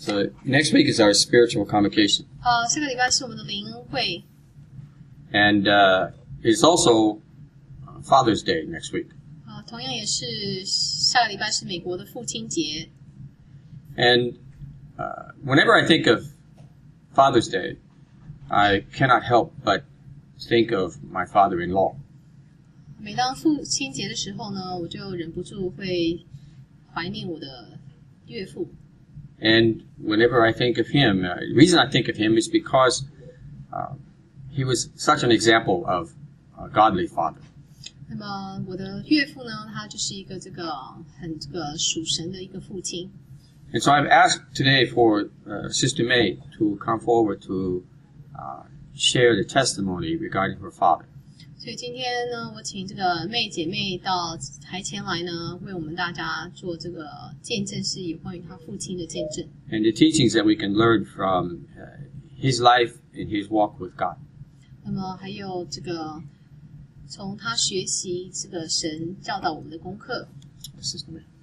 So next week is our spiritual convocation. 下个礼拜是我们的灵恩会。 And it's also Father's Day next week. 同样也是下个礼拜是美国的父亲节。 And whenever I think of Father's Day, I cannot help but think of my father-in-law. 每当父亲节的时候呢，我就忍不住会怀念我的岳父。 And whenever I think of him, the reason I think of him is because he was such an example of a godly father. 那么我的岳父呢，他就是一个很属神的一个父亲。 And so I've asked today for Sister May to come forward to share the testimony regarding her father. 所以今天呢，我请这个妹姐妹到台前来呢，为我们大家做这个见证，是有关于她父亲的见证。 And the teachings that we can learn from his life and his walk with God. 那么还有这个从他学习这个神教导我们的功课。 Sister May.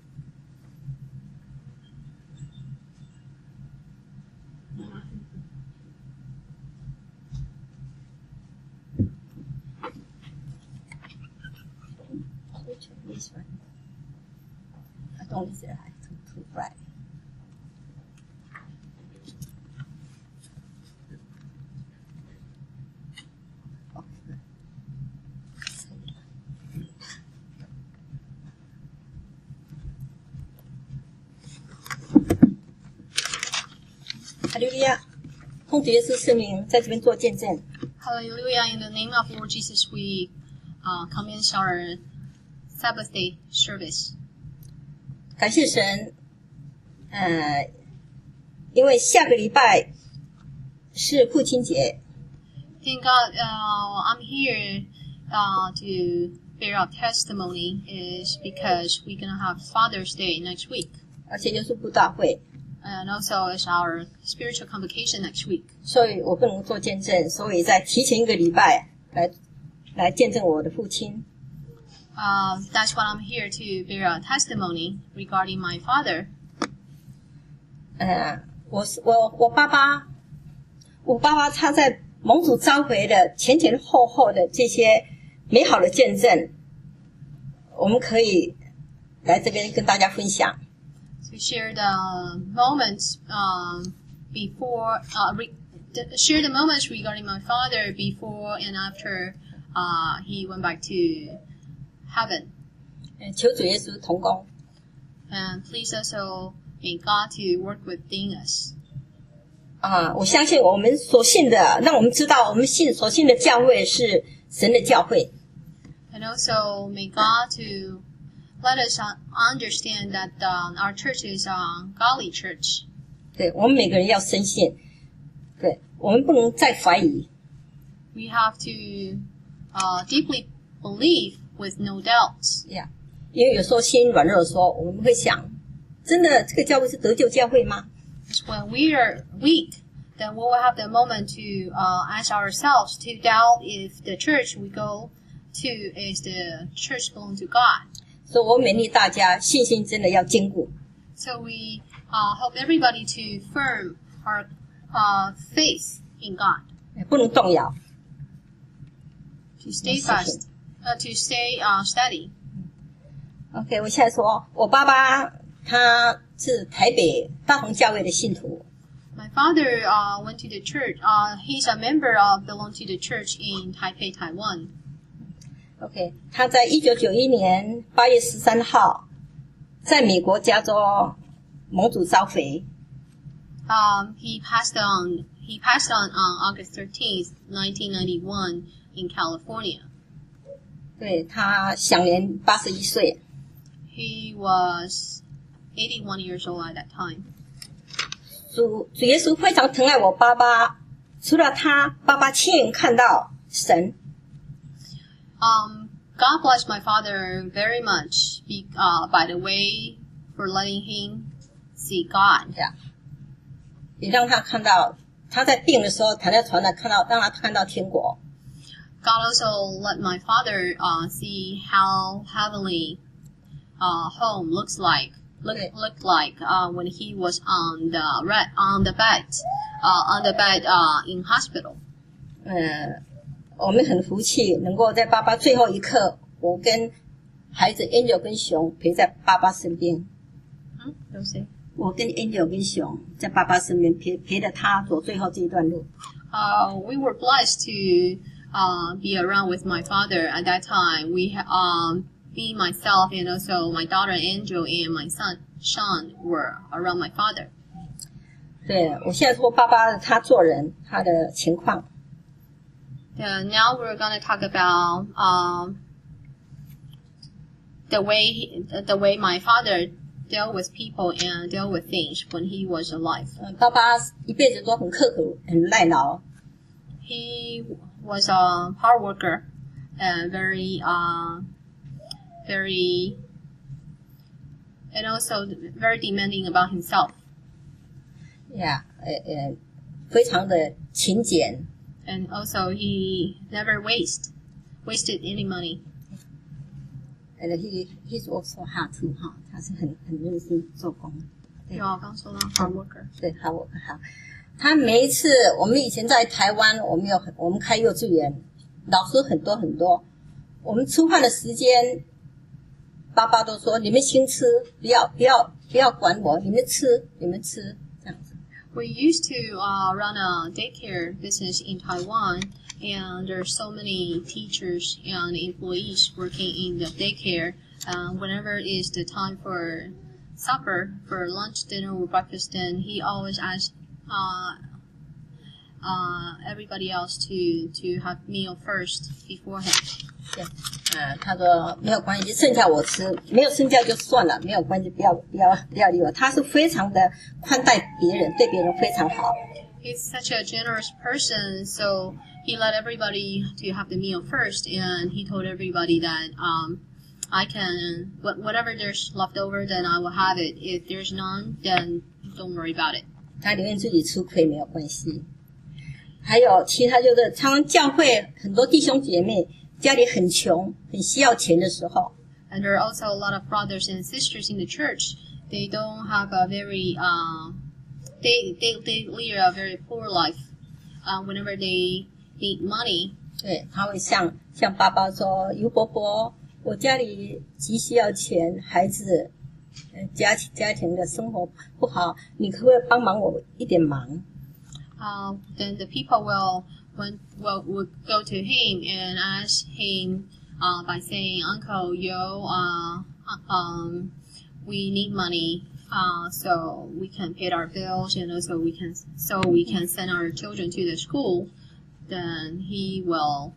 This one. I don't say I to write. Hallelujah. 奉主耶稣圣名，在这边做见证。 Hallelujah! In the name of Lord Jesus, we commence our Sabbath day service. 感谢神，因为下个礼拜是父亲节。 Thank God, I'm here to bear our testimony is because we're gonna have Father's Day next week. 而且又是布道会。 And also it's our spiritual convocation next week. 所以我不能做见证，所以在提前一个礼拜来见证我的父亲。 That's why I'm here to bear a testimony regarding my father. 我爸爸他在蒙主召回的前前后后的这些美好的见证，我们可以来这边跟大家分享。 To share the moments before, share the moments regarding my father before and after he went back to heaven. 求主耶稣同工。 And please also make God to work within us. 我相信我们所信的，让我们知道我们所信的教会是神的教会。 And also make God to let us understand that our church is a godly church. 对，我们每个人要深信，对，我们不能再怀疑。 We have to deeply believe with no doubts. 因为有时候心软弱的时候，我们会想，真的这个教会是得救教会吗？ When we are weak, then we will have the moment to ask ourselves to doubt if the church we go to is the church belong to God. 所以我勉励大家，信心真的要坚固。 So we help everybody to firm our faith in God. 不能动摇。 To stay fast, to stay steady. OK， 我现在说，我爸爸他是台北大同教会的信徒。 My father went to the church. He's a member belong to the church in Taipei, Taiwan. OK， 他在1991年8月13号，在美国加州蒙主召回。 He passed on August 13th, 1991 in California. 对，他享年81岁。 He was 81 years old at that time. 主耶稣非常疼爱我爸爸，除了他，爸爸亲眼看到神。 God blessed my father very much by the way for letting him see God. 也让他看到，他在病的时候躺在床上让他看到天国。 God also let my father see how heavenly home looks like looked like when he was on the bed in hospital. 我们很福气，能够在爸爸最后一刻，我跟孩子 Angel 跟熊陪在爸爸身边。 都是。 我跟 Angel 跟熊在爸爸身边陪着他走最后这一段路。 We were blessed to be around with my father at that time. We me, myself, and also my daughter Angel and my son Sean were around my father. 对，我现在说爸爸他做人他的情况。 Now we're going to talk about the way my father dealt with people and dealt with things when he was alive. 爸爸一辈子都很刻苦，很耐劳。 He was a hard worker and very and also very demanding about himself. Yeah, 非常的勤俭。 And also he never wasted any money. And he's also hard too 哈，他是很认真做工。 对，我刚说到 hard worker。 对 ，hard worker 好。他每一次，我们以前在台湾，我们开幼稚园，老师很多很多。我们吃饭的时间，爸爸都说你们先吃，不要管我，你们吃这样子。 We used to run a daycare business in Taiwan, and there's so many teachers and employees working in the daycare. Whenever it is the time for supper, for lunch, dinner, or breakfast, then he always asks everybody else to have meal first before him. 对，他说没有关系，剩下我吃，没有剩下就算了，没有关系，不要理我。他是非常的宽待别人，对别人非常好。 He's such a generous person, so he let everybody to have the meal first, and he told everybody that I can whatever there's left over, then I will have it. If there's none, then don't worry about it. 他宁愿自己吃亏没有关系。还有其他就是常常教会很多弟兄姐妹家里很穷，很需要钱的时候。 And there are also a lot of brothers and sisters in the church. They don't have a very they live a very poor life. Whenever they need money. 对，他会向爸爸说：“尤伯伯，我家里急需要钱，孩子家庭的生活不好，你可不可以帮忙我一点忙？” Then the people would go to him and ask him by saying, "Uncle Yo, we need money, so we can pay our bills, and also we can send our children to the school." Then he will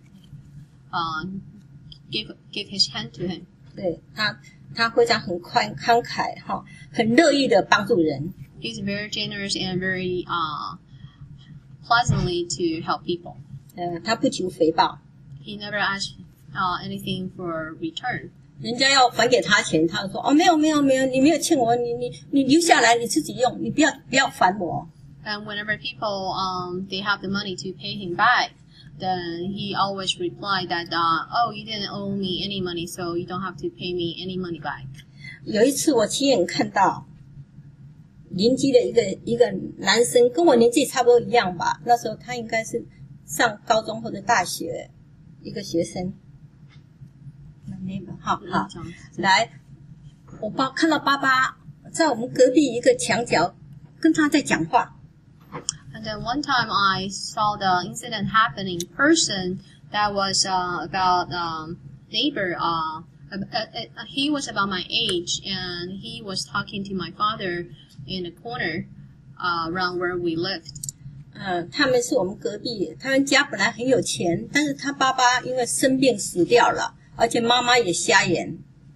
give his hand to him. 对，他非常很慷慨哈，很乐意的帮助人。 He's very generous and very pleasantly to help people. 他不求回报。 He never asks anything for return. 人家要还给他钱，他说：“哦，没有，你没有欠我，你留下来，你自己用，你不要还我。” And whenever people they have the money to pay him back, then he always replied that, "Oh, you didn't owe me any money, so you don't have to pay me any money back." 有一次我亲眼看到邻居的一个男生，跟我年纪差不多一样吧，那时候他应该是上高中或者大学一个学生。好，来，我看到爸爸在我们隔壁一个墙角跟他在讲话。 And then one time I saw the incident happen in person. That was about neighbor. He was about my age, and he was talking to my father in the corner around where we lived. 他们是我们隔壁，他们家本来很有钱，但是他爸爸因为生病死掉了，而且妈妈也瞎眼。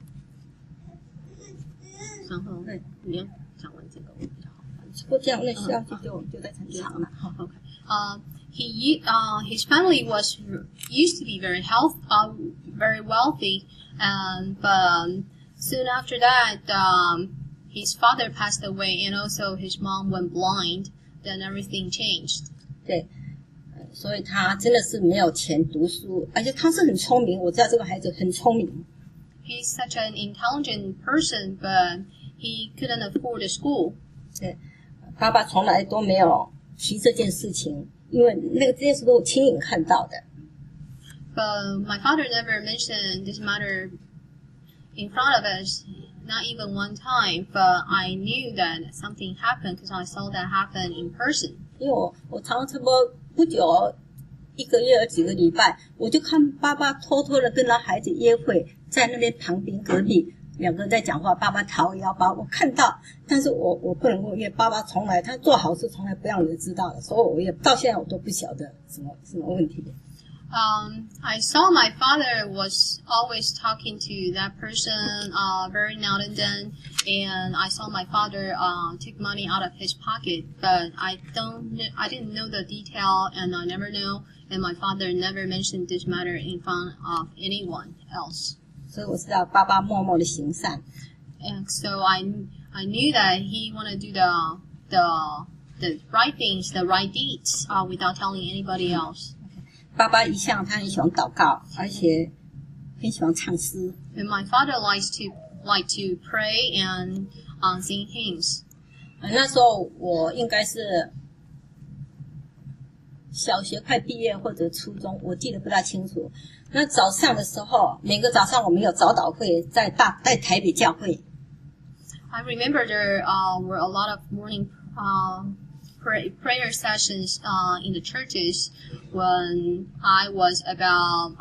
然后，你要讲完这个比较好。 不这样，那下去就在很长了。 Okay. His family used to be very very wealthy, but soon after that, his father passed away, and also his mom went blind. Then everything changed. 对，所以他真的是没有钱读书，而且他是很聪明。我知道这个孩子很聪明。 He's such an intelligent person, but he couldn't afford a school. 对，爸爸从来都没有提这件事情，因为这件事都我亲眼看到的。 But my father never mentioned this matter in front of us, not even one time. But I knew that something happened because I saw that happen in person. 因为我常常差不多不久1个月几个礼拜，我就看爸爸偷偷的跟他孩子约会，在那边旁边隔壁2个人在讲话，爸爸掏腰包，我看到，但是我不能够，因为爸爸从来他做好事从来不让人知道的，所以我也到现在我都不晓得什么问题。 I saw my father was always talking to that person very now and then, and I saw my father take money out of his pocket, but I didn't know the detail, and I never know, and my father never mentioned this matter in front of anyone else. 所以我知道爸爸默默的行善。 And so I knew that he wanted to do the right things, the right deeds, without telling anybody else. 爸爸一向他很喜欢祷告，而且很喜欢唱诗。 And my father likes to pray and sing hymns. 那时候我应该是小学快毕业或者初中，我记得不大清楚。那早上的时候，每个早上我们有早祷会，在台北教会。 I remember there were a lot of morning prayer sessions in the churches when I was about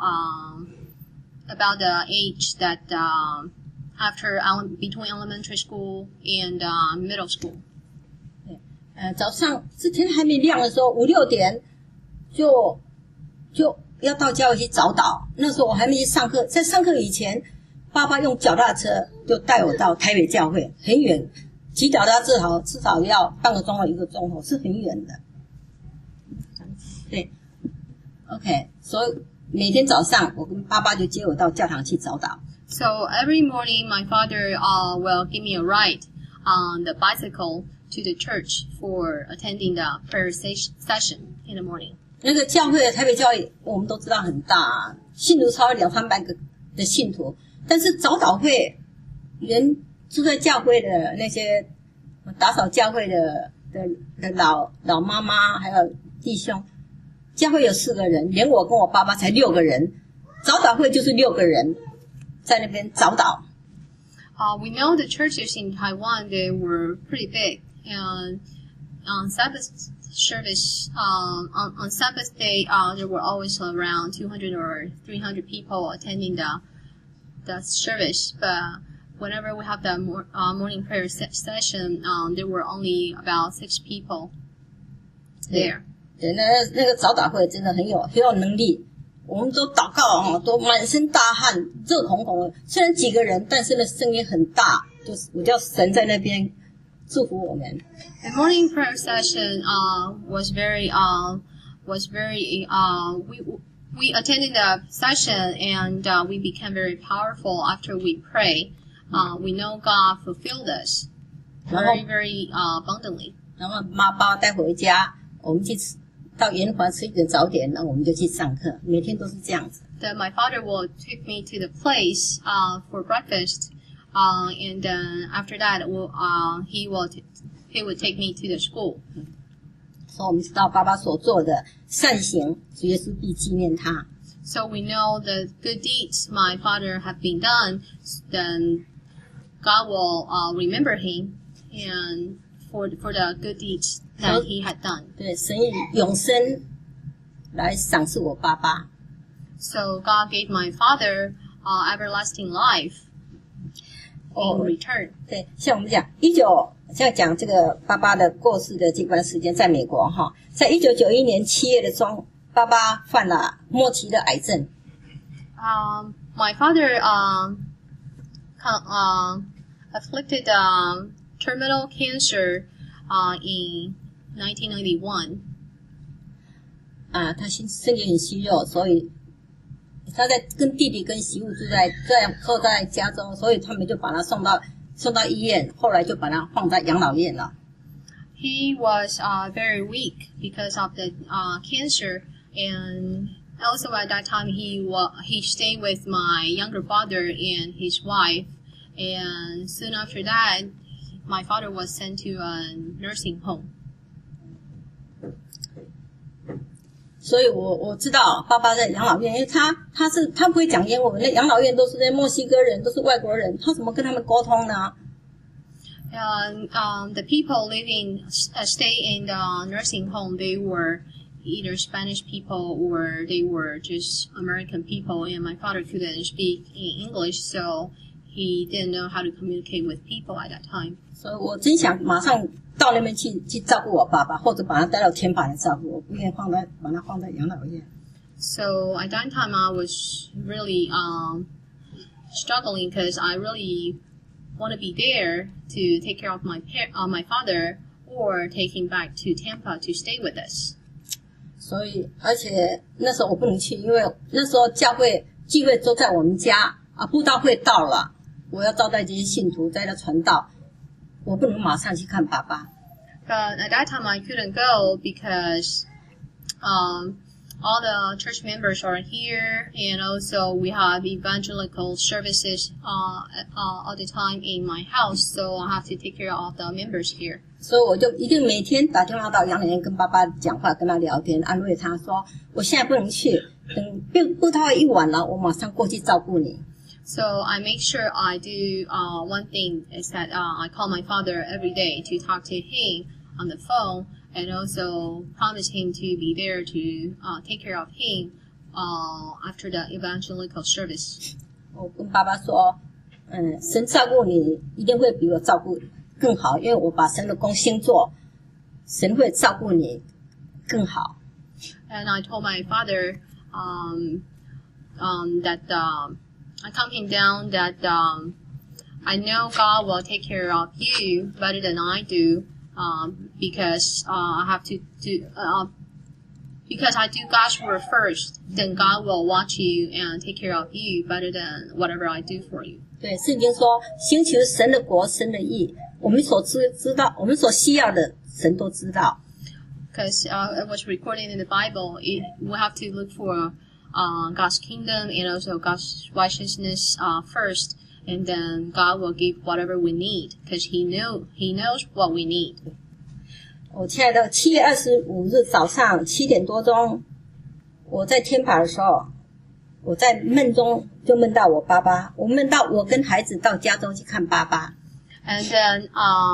the age that after between elementary school and middle school. 早上是天还没亮的时候，5、6点就要到教会去早祷。那时候我还没去上课，在上课以前，爸爸用脚踏车就带我到台北教会，很远。骑脚踏车至少要半个钟头1个钟头，是很远的。对 ，OK， 所以每天早上我跟爸爸就接我到教堂去早祷。 So every morning, my father will give me a ride on the bicycle to the church for attending the prayer session in the morning. 那个教会台北教会我们都知道很大，信徒超过200-300个的信徒，但是早祷会人住在教会的那些打扫教会的老妈妈还有弟兄，教会有4个人，连我跟我爸爸才6个人，早祷会就是6个人在那边早祷。 We know the churches in Taiwan, they were pretty big, and on Sabbath service, on Sabbath day, there were always around 200 or 300 people attending the service, but whenever we have the morning prayer session, there were only about 6 people there. 对，那个早祷会真的很有能力，我们都祷告都满身大汗，热烘烘的。虽然几个人，但是呢声音很大，就是我叫神在那边祝福我们。 The morning prayer session was very we attended the session and we became very powerful after we pray. We know God fulfilled us very abundantly. 然后妈把我带回家，我们去到圆环吃一点早点，然后我们就去上课，每天都是这样子。 Then my father will take me to the place for breakfast, and then after that, he would take me to the school. 所以我们知道爸爸所做的善行，主耶稣必纪念他。 So we know the good deeds my father have been done, then God will remember him and for the good deeds that he had done. 对，神以永生来赏赐我爸爸。 So God gave my father everlasting life in return. 对，像我们讲像讲这个爸爸的过世的这段时间，在美国哈，在1991年7月的中，爸爸患了末期的癌症。 My father afflicted terminal cancer in 1991. 他身体很虚弱，所以他在跟弟弟跟媳妇住在加州，所以他们就把他送到医院，后来就把他放在养老院了。 He was very weak because of the cancer, and also at that time he stayed with my younger brother and his wife, and soon after that my father was sent to a nursing home. 所以我知道爸爸在养老院，因为他不会讲英文，那养老院都是那墨西哥人，都是外国人，他怎么跟他们沟通呢？ The people stay in the nursing home, they were either Spanish people or they were just American people, and my father couldn't speak in English, so he didn't know how to communicate with people at that time. 所以我真想马上到那边去照顾我爸爸，或者把他带到天板来照顾，我不愿意把他放在养老院。 So at that time, I was really struggling because I really want to be there to take care of my father or take him back to Tampa to stay with us. 所以，而且那时候我不能去，因为那时候教会聚会都在我们家啊，布道会到了，我要招待这些信徒，在那传道，我不能马上去看爸爸。 But at that time, I couldn't go because all the church members are here, and also we have evangelical services all the time in my house, so I have to take care of the members here. 所以我就一定每天打电话到养老院跟爸爸讲话，跟他聊天，安慰他说：“我现在不能去，等布道会一晚了，我马上过去照顾你。” So I make sure I do one thing is that I call my father every day to talk to him on the phone, and also promise him to be there to take care of him after the evangelical service. 我跟爸爸说，神照顾你一定会比我照顾更好，因为我把神的工先做，神会照顾你更好。 And I told my father that I calmed him down that I know God will take care of you better than I do. Because I have to do because I do God's work first, then God will watch you and take care of you better than whatever I do for you. 对，圣经说，先求神的国，神的义，我们所知道，我们所需要的，神都知道。 Because it was recorded in the Bible, we have to look for God's kingdom and also God's righteousness first. And then God will give whatever we need, because He knows what we need. 我亲爱的，7月25日早上7点多钟，我在天爬的时候，我在梦中就梦到我爸爸，我梦到我跟孩子到加州去看爸爸。 And then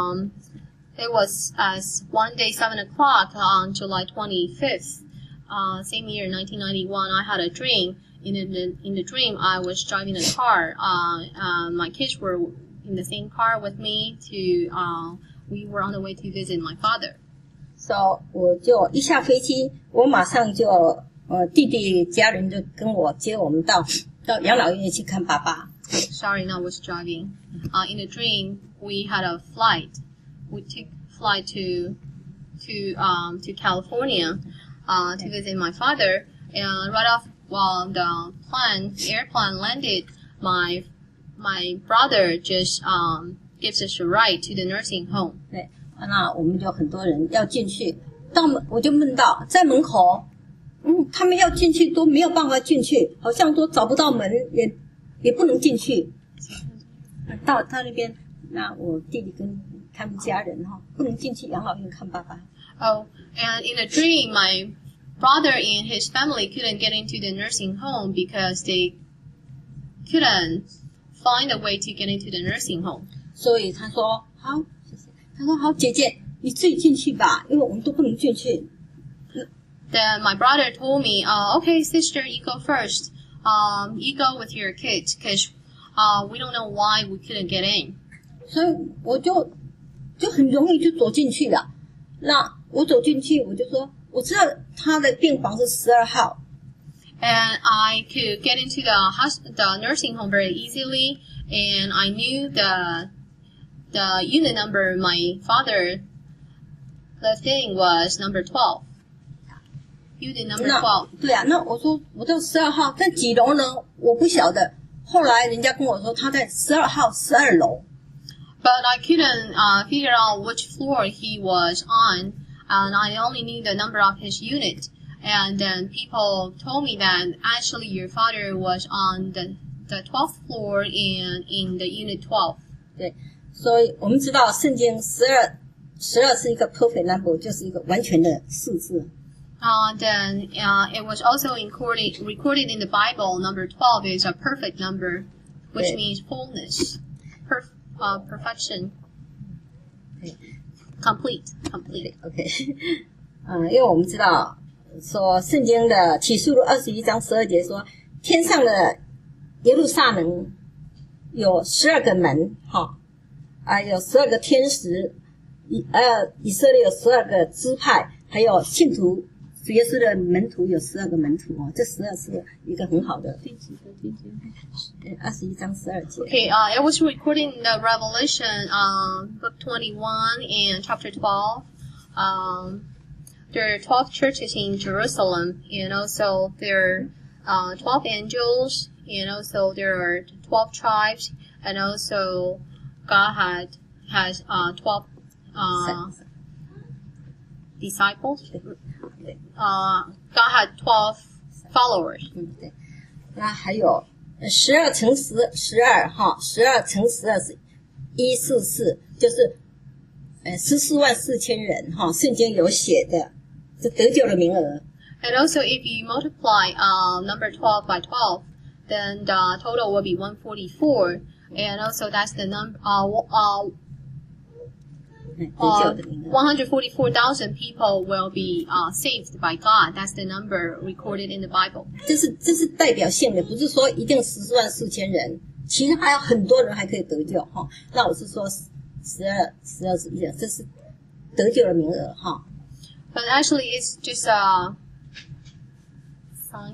it was as one day 7 o'clock on July 25th, same year 1991. I had a dream. In the dream, I was driving a car. My kids were in the same car with me. We were on the way to visit my father. So 我就一下飞机，我马上就弟弟家人就跟我接我们到养老院去看爸爸。 Sorry, I was driving. In the dream, we had a flight. We took flight to California to visit my father. And right off. While the airplane landed, my brother just gives us a ride to the nursing home. 对，那我们就很多人要进去，我就梦到在门口，他们要进去都没有办法进去，好像都找不到门，也不能进去。到那边，那我弟弟跟他们家人不能进去养老院看爸爸。 Oh, and in a dream, my brother and his family couldn't get into the nursing home because they couldn't find a way to get into the nursing home. 所以他说好，姐姐你自己进去吧，因为我们都不能进去。 Then my brother told me, okay, sister, you go first. You go with your kids because we don't know why we couldn't get in. 所以我就很容易就走进去了。那我走进去，我就说。我知道他的病房是12号 and I could get into the nursing home very easily, and I knew the unit number my father lived in was number 12. Unit number 12. 对啊，那我说我到12号，但几楼呢？我不晓得。后来人家跟我说他在12号12楼。 But I couldn't figure out which floor he was on. And I only knew the number of his unit. And then people told me that actually your father was on the 12th floor and in the unit 12. 对， 所以我们知道圣经12是一个 perfect number， 就是一个完全的数字。 Then it was also recorded in the Bible. Number 12 is a perfect number, which means fullness, perfection, complete. OK， 因为我们知道说圣经的启示录21章12节说，天上的耶路撒冷有12个门，有12个天使，以色列有12个支派，还有信徒。主耶稣的门徒有12个门徒这12是一个很好的。21章12节。 Okay, it was recorded in the Revelation, book 21 and chapter 12. There are 12 churches in Jerusalem, and also there are 12 angels, and also there are 12 tribes, and also God has 12 disciples. God had 12 followers. 对，那还有12乘12 12乘12是144，就是144000人圣经有写的，是得救的名额。 And also, if you multiply number 12 by 12, then the total will be 144. And also, that's the number. 144,000 people will be saved by God. That's the number recorded in the Bible. 这是代表性的，不是说一定144000人，其实还有很多人还可以得救那我是说12是一样，这是得救的名额 But actually, it's just a sign.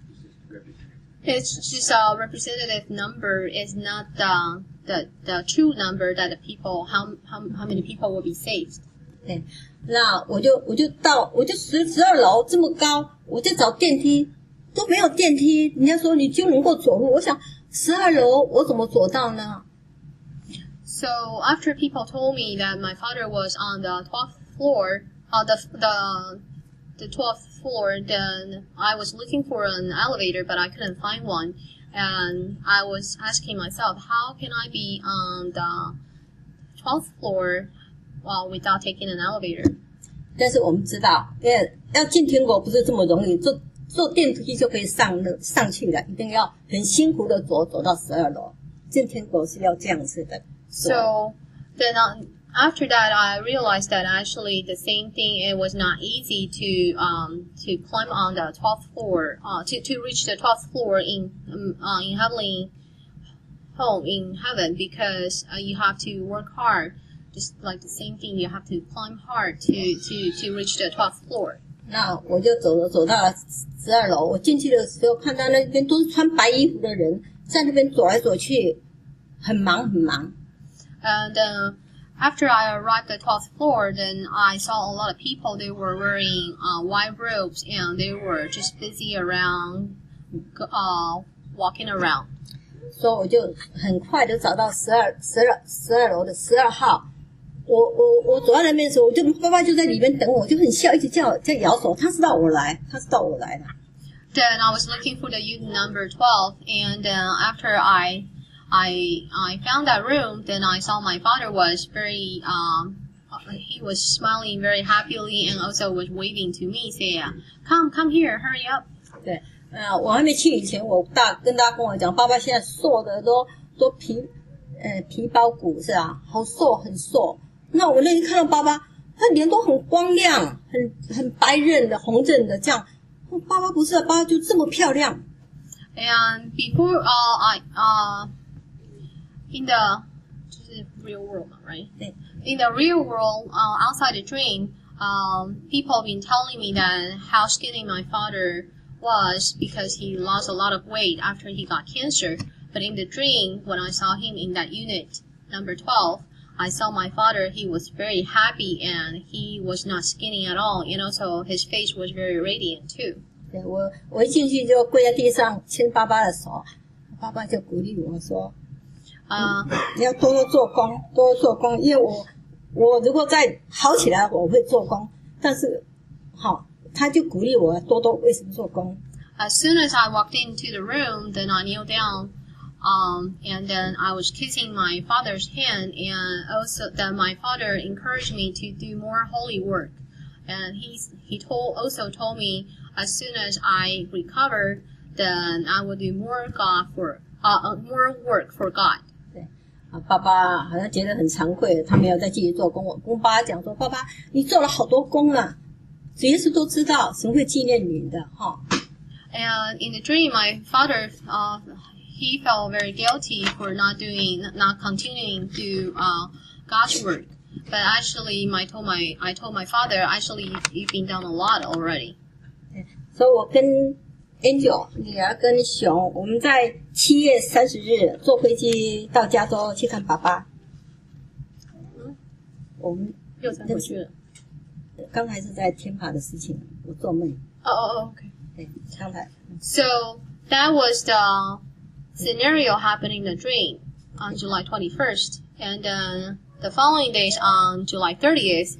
It's just a representative number. It's not the true number that the people how many people will be saved. 对，那我就12楼这么高，我就找电梯都没有电梯，人家说你就能够走路，我想12楼我怎么走到呢？ So after people told me that my father was on the 12th floor, the 12th floor, then I was looking for an elevator, but I couldn't find one. And I was asking myself, how can I be on the 12th floor without taking an elevator? 但是我们知道，要进天国不是这么容易，坐电梯就可以上去了，一定要很辛苦的走到12楼。进天国是要这样子的。 So then after that, I realized that actually the same thing. It was not easy to climb on the 12th floor, to reach the 12th floor in heavenly home in heaven, because you have to work hard. Just like the same thing, you have to climb hard to reach the 12th floor. 那我就走到了12楼。我进去的时候，看到那边都是穿白衣服的人，在那边走来走去，很忙。 And after I arrived at the 12th floor, then I saw a lot of people. They were wearing white robes, and they were just busy around, walking around. 所以我就很快的找到12楼的12号。我走到那边的时候，爸爸就在里面等我，就很笑，一直叫在摇手。他知道我来了。 Then I was looking for the unit number 12, and after I found that room, then I saw my father was very, he was smiling very happily and also was waving to me, saying, come here, hurry up. 对，我还没去以前，跟我讲，爸爸现在瘦的都皮包骨是吧？好瘦，很瘦。那我那天看到爸爸，他脸都很光亮，很白润的，红润的这样。爸爸不是，爸爸就这么漂亮。 And before, in the real world, right? In the real world, outside the dream, people have been telling me that how skinny my father was because he lost a lot of weight after he got cancer. But in the dream, when I saw him in that unit, number 12, I saw my father, he was very happy and he was not skinny at all. And also his face was very radiant too. 对，我一进去就跪在地上牵爸爸的手，爸爸就鼓励我说，你要多做工，因为我如果再好起来，我会做工。但是，他就鼓励我多为什么做工。 As soon as I walked into the room, then I knelt down And then I was kissing my father's hand, and also that my father encouraged me to do more holy work. And he also told me as soon as I recovered, then I will do more work for God. 爸爸好像觉得很惭愧，他没有再继续做工。我跟爸爸讲说，爸爸，你做了好多工了，主耶稣都知道，神会纪念你的哈。 And in the dream, my father, he felt very guilty for not continuing to God's work. But actually, I told my father, actually, you've been done a lot already. 所以我跟 Angel 女儿跟熊，我们在7月30日坐飞机到加州去看爸爸。我们又才回去了。 刚才是在天爬的事情，我做梦。 Okay. 对，刚才。 So that was the scenario happening in the dream on July 21st, and then the following days on July 30th,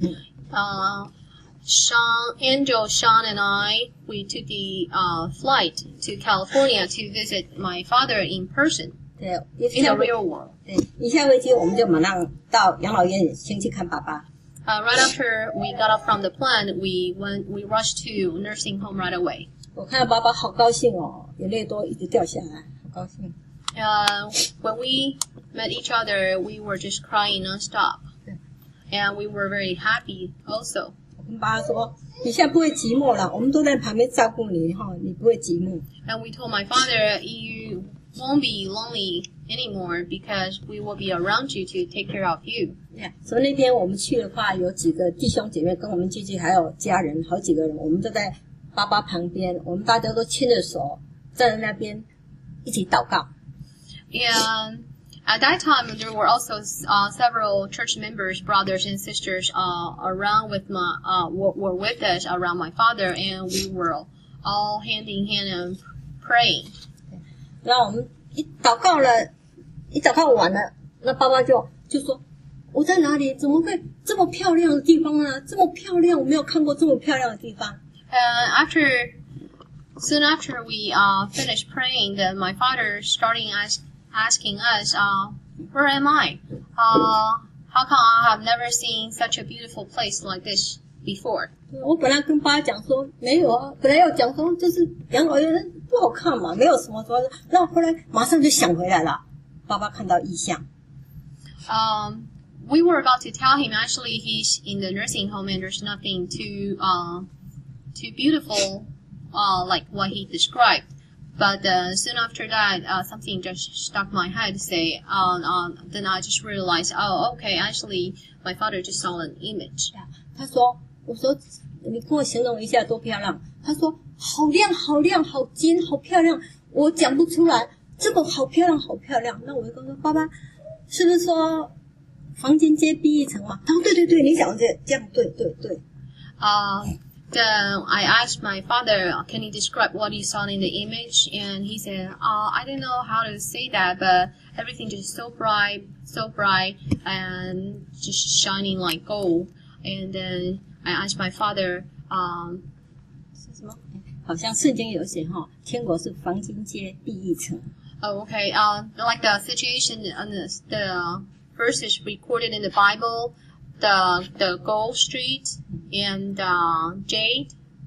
Angel, Sean, and I, we took the flight to California to visit my father in person. 对 In the real world. 对，一下飞机我们就马上到养老院先去看爸爸。 Right after we got off from the plane, we rushed to nursing home right away. 我看到爸爸好高兴哦，眼泪都一直掉下来，好高兴。 When we met each other, we were just crying nonstop, and we were very happy also. 我跟爸爸说，你现在不会寂寞了，我们都在旁边照顾你哈，你不会寂寞。 And we told my father, you won't be lonely anymore because we will be around you to take care of you. 所以那天我们去的话，有几个弟兄姐妹跟我们进去，还有家人，好几个人，我们都在爸爸旁边，我们大家都牵着手站在那边一起祷告。 And at that time, there were also several church members, brothers and sisters, around were with us around my father, and we were all hand in hand and praying. 然后我们一祷告完了，那爸爸就说：“我在哪里？怎么会这么漂亮的地方呢？这么漂亮，我没有看过这么漂亮的地方。” Soon after we finished praying, then my father started asking us, where am I? How come I have never seen such a beautiful place like this before? 我本来跟爸爸讲说没有啊，本来要讲说就是养老院不好看嘛，没有什么说，那后来马上就想回来了。爸爸看到异象。 We were about to tell him actually he's in the nursing home and there's nothing too beautiful like what he described. But soon after that, something just stuck my head. Then I just realized, okay, actually, my father just saw an image. 他说：“我说你跟我形容一下多漂亮。”他说：“好亮，好亮，好金，好漂亮。”我讲不出来，这个好漂亮，好漂亮。那我就跟他说：“爸爸，是不是说黄金街第一层嘛？”他说：“对对对，你讲的这样对对对。” Then I asked my father, can he describe what he saw in the image? And he said, I don't know how to say that, but everything just so bright, and just shining like gold. And then I asked my father, 是什么？好像圣经有写哈，天国是黄金街第一层。 Oh, okay. Like the situation on the verses recorded in the Bible. The Gold Street and Jade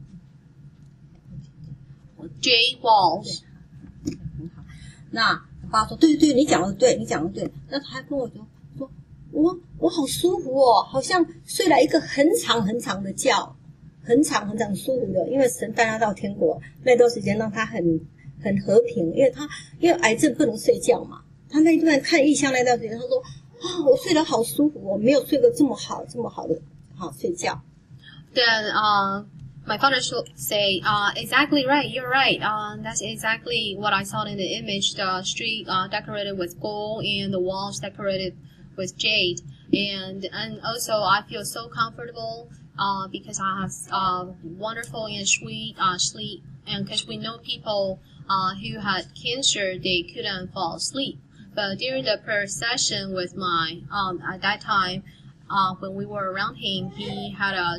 Walls. 很好。那爸说：“对对对，你讲的对，你讲的对。”那他还跟我说：“我好舒服哦，好像睡了一个很长很长的觉，很长很长舒服的。因为神带他到天国那段时间，让他很和平，因为癌症不能睡觉嘛。他那段看异象那段时间，他说。”我睡得好舒服，我没有睡过这么好的好睡觉。 Then my father say, exactly right, you're right. That's exactly what I saw in the image. The street decorated with gold and the walls decorated with jade. And also I feel so comfortable because I have wonderful and sweet sleep. And because we know people who had cancer, they couldn't fall asleep. But during the prayer session with at that time, when we were around him, he had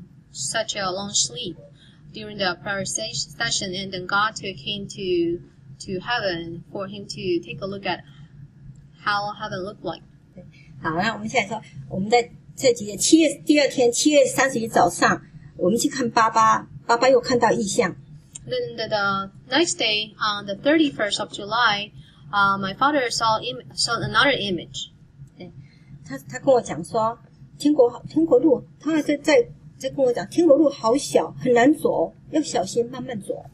such a long sleep during the prayer session, and then God took him to to heaven for him to take a look at how heaven looked like. 好，那我们现在说，我们在这几天第二天7月31早上，我们去看爸爸，爸爸又看到异象。 Then the next day, on the 31st of July, my father saw another image. 他跟我讲说，天国路，他还在跟我讲，天国路好小，很难走，要小心，慢慢走。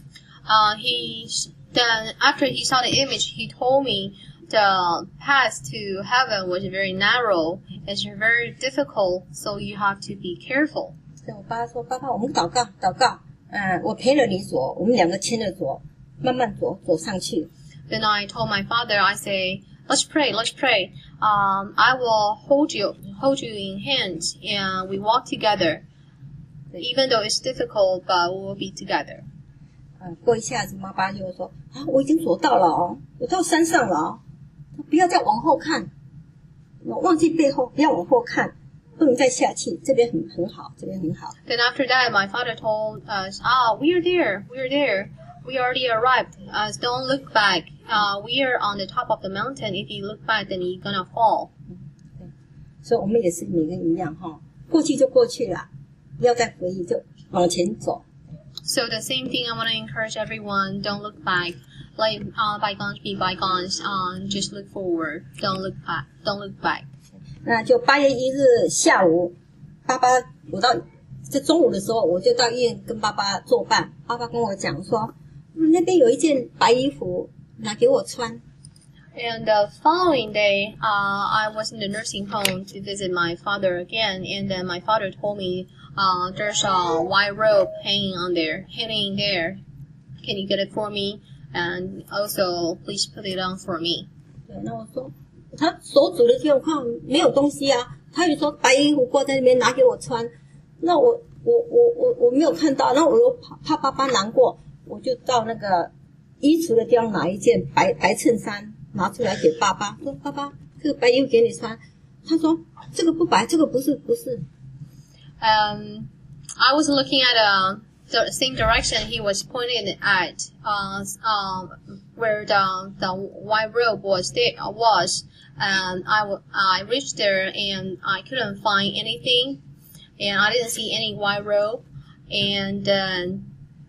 Then after he saw the image, he told me the path to heaven was very narrow. It's very difficult, so you have to be careful. 所以我爸说，爸爸，我们祷告，我陪着你走，我们两个牵着走，慢慢走上去。 Then I told my father, I say, let's pray. I will hold you in hands, and we walk together. Even though it's difficult, but we will be together. 过一下子，妈爸就说，我已经走到了哦，我到山上了哦，不要再往后看，忘记背后，不要往后看，不能再下去，这边很好，这边很好。 Then after that, my father told us, we're there. We already arrived. Don't look back. We are on the top of the mountain. If you look back, then you're gonna fall. 所以我们也是每个人一样哈，过去就过去了，不要再回忆，就往前走。 So the same thing, I want to encourage everyone, don't look back. Let bygones be bygones. Just look forward. Don't look back. 那就8月1日下午，我到在中午的时候，我就到医院跟爸爸作伴。爸爸跟我讲说，那边有一件白衣服，拿给我穿。 And the following day, I was in the nursing home to visit my father again, and then my father told me, there's a white robe hanging there. Can you get it for me? And also, please put it on for me. 对，那我说，他手指的地方看没有东西啊，他就说白衣服挂在那边拿给我穿，那我没有看到，然后我又怕爸爸难过，我就到那个衣橱的地方拿一件白衬衫拿出来给爸爸，说爸爸，这个白衣服给你穿。他说这个不白，这个不是。 I was looking at the same direction he was pointing at, where the white robe was. And I reached there and I couldn't find anything, and I didn't see any white robe, and then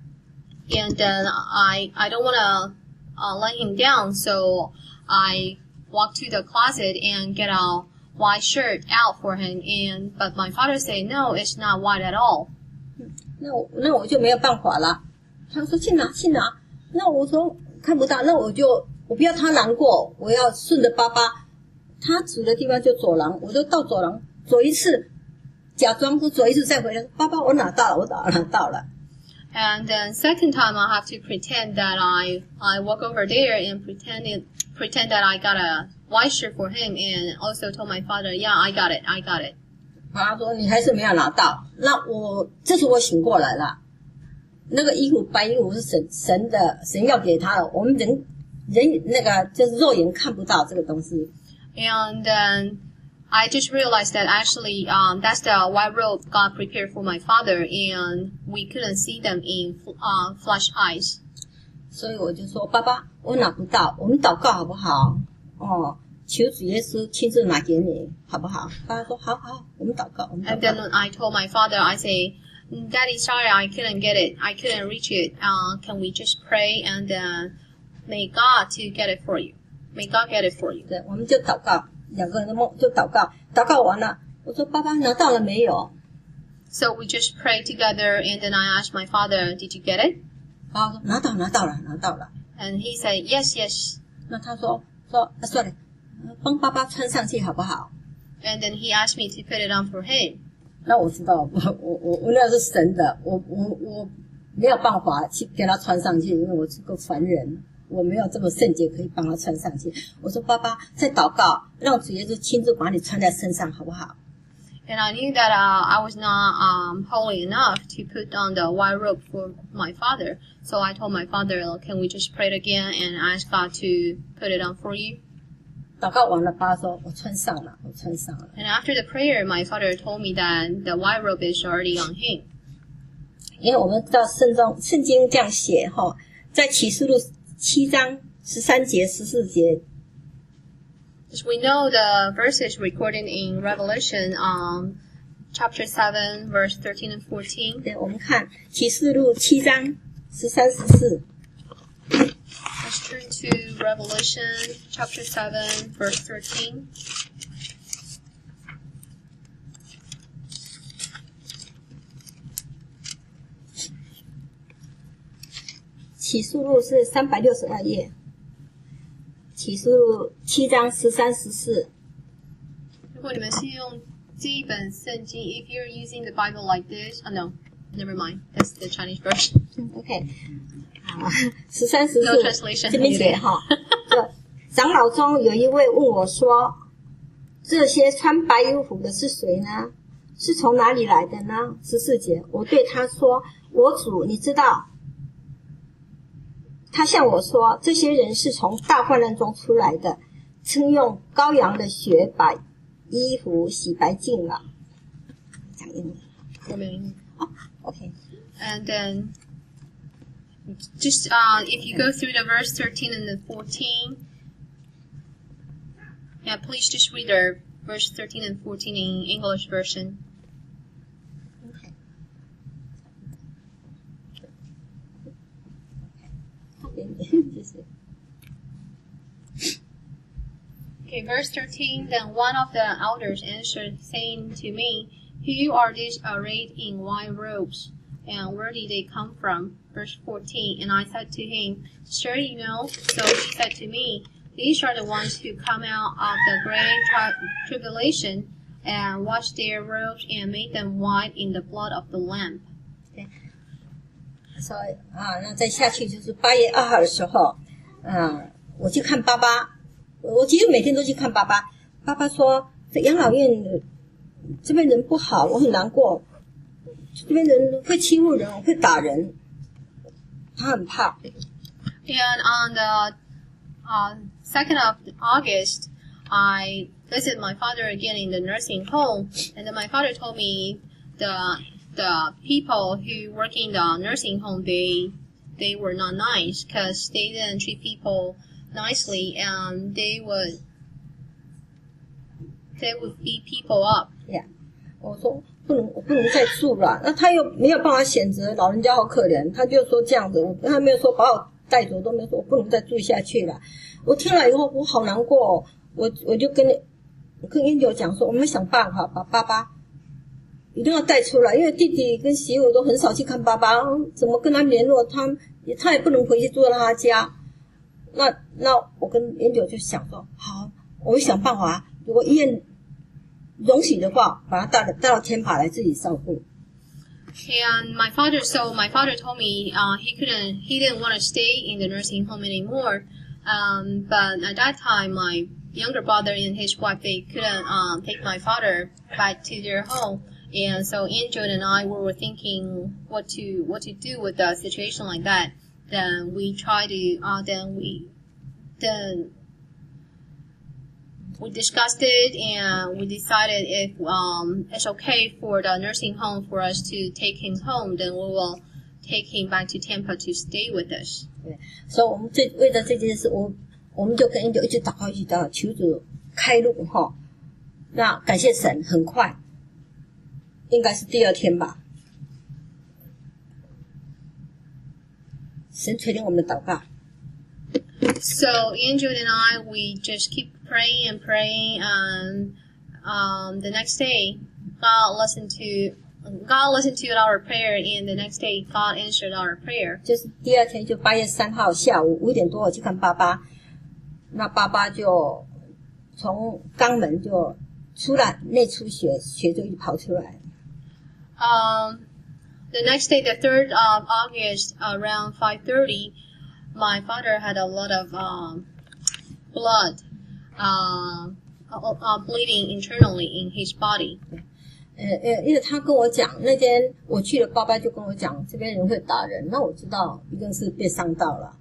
I don't want to let him down, so I walked to the closet and get a white shirt out for him, but my father said, no, it's not white at all. 那我就没有办法了。他说去拿。那我说看不到，那我不要他难过，我要顺着爸爸他指的地方就走廊，我就到走廊走一次，假装说走一次再回来，爸爸我拿到了。 And then second time I have to pretend that I walk over there and pretend that I got a white shirt for him, and also told my father, yeah, I got it. 他说你还是没有拿到，那这次我醒过来了，那个白衣服是神要给他的，我们人那个就是肉眼看不到这个东西。 And then I just realized that actually that's the white robe God prepared for my father, and we couldn't see them in flesh eyes. 所以我就说爸爸，我拿不到，我们祷告好不好？求主耶稣亲自拿给你，好不好？爸爸说好，我们祷告。 And then I told my father, I say, Daddy, sorry, I couldn't get it. I couldn't reach it. Can we just pray and may God to get it for you? May God get it for you. 对，我们就祷告，两个人的梦就祷告完了，我说爸爸拿到了没有？ So we just prayed together, and then I asked my father, Did you get it? 爸爸说拿到了。 And he said, Yes. 那他说算了，帮爸爸穿上去好不好？ And then he asked me to put it on for him. 那我知道，我那是神的，我没有办法去给他穿上去，因为我是个凡人，我没有这么圣洁可以帮他穿上去。我说爸爸在祷告，让主耶稣亲自把你穿在身上，好不好？ And I knew that I was not holy enough to put on the white robe for my father. So I told my father, can we just pray it again and ask God to put it on for you? 祷告完了，爸爸说我穿上了。 And after the prayer, my father told me that the white robe is already on him. 因为我们知道圣经这样写哈，在启示录 7章13节14节。 As we know the verses recorded in Revelation, chapter 7, verse 13 and 14. 对，我们看启示录7章13、14。 Let's turn to Revelation, chapter 7, verse 13. 启示录是362页，启示录7章13、14。 如果你们是用这一本圣经 if you're using the Bible like this, oh no, never mind, that's the Chinese version. OK， 13、14 No translation 这边写哈。长老中有一位问我说：“这些穿白衣服的是谁呢？是从哪里来的呢？”14节，我对他说：“我主，你知道。”他向我说：“这些人是从大患难中出来的，曾用羔羊的血把衣服洗白净了。”讲英文。OK. And then, just if you go through the verse 13 and the 14, yeah, please just read the verse 13 and 14 in English version. Okay, verse 13, then one of the elders answered, saying to me, Who are these arrayed in white robes, and where did they come from? Verse 14, and I said to him, Sir, you know. So he said to me, These are the ones who come out of the great tribulation, and washed their robes and made them white in the blood of the Lamb. 所以那再下去就是8月2号的时候，我去看爸爸，我几乎每天都去看爸爸。爸爸说，这养老院这边人不好，我很难过。这边人会欺负人，会打人，他很怕。 And on the 2nd of August, I visited my father again in the nursing home, and then my father told me the people who work in the nursing home, they were not nice because they didn't treat people nicely, and they would beat people up. Yeah. 我说我不能再住了，那他又没有办法选择，老人家好可怜，他就说这样子，他没有说把我带走，都没有说我不能再住下去了。我听了以后我好难过哦，我就跟英九讲说，我们想办法把爸爸一定要带出来，因为弟弟跟媳妇都很少去看爸爸，怎么跟他联络，他也不能回去住到他家。那我跟英九就想说，好，我会想办法，如果医院容许的话，把他带到天爬来自己照顾。 And my father told me he didn't want to stay in the nursing home anymore. But at that time, my younger brother and his wife, they couldn't take my father back to their home. And so Angel and I were thinking what to do with a situation like that. Then we tried to we discussed it, and we decided if it's okay for the nursing home for us to take him home, then we will take him back to Tampa to stay with us. 对，所以我们为了这件事，我们就跟英九一直祷告，求主开路哈。那感谢神，很快，应该是第2天吧，神垂听我们的祷告。 So Angel and I, we just keep praying and praying, and the next day, God listened to our prayer, and the next day, God answered our prayer. 就是第2天，就8月3号下午5点多，我去看爸爸，那爸爸就从肛门就出来内出血，血就一跑出来。 The next day, the 3rd of August, around 5:30, my father had a lot of blood bleeding internally in his body. 因为他跟我讲，那天我去了，爸爸就跟我讲，这边人会打人，那我知道一定是被伤到了。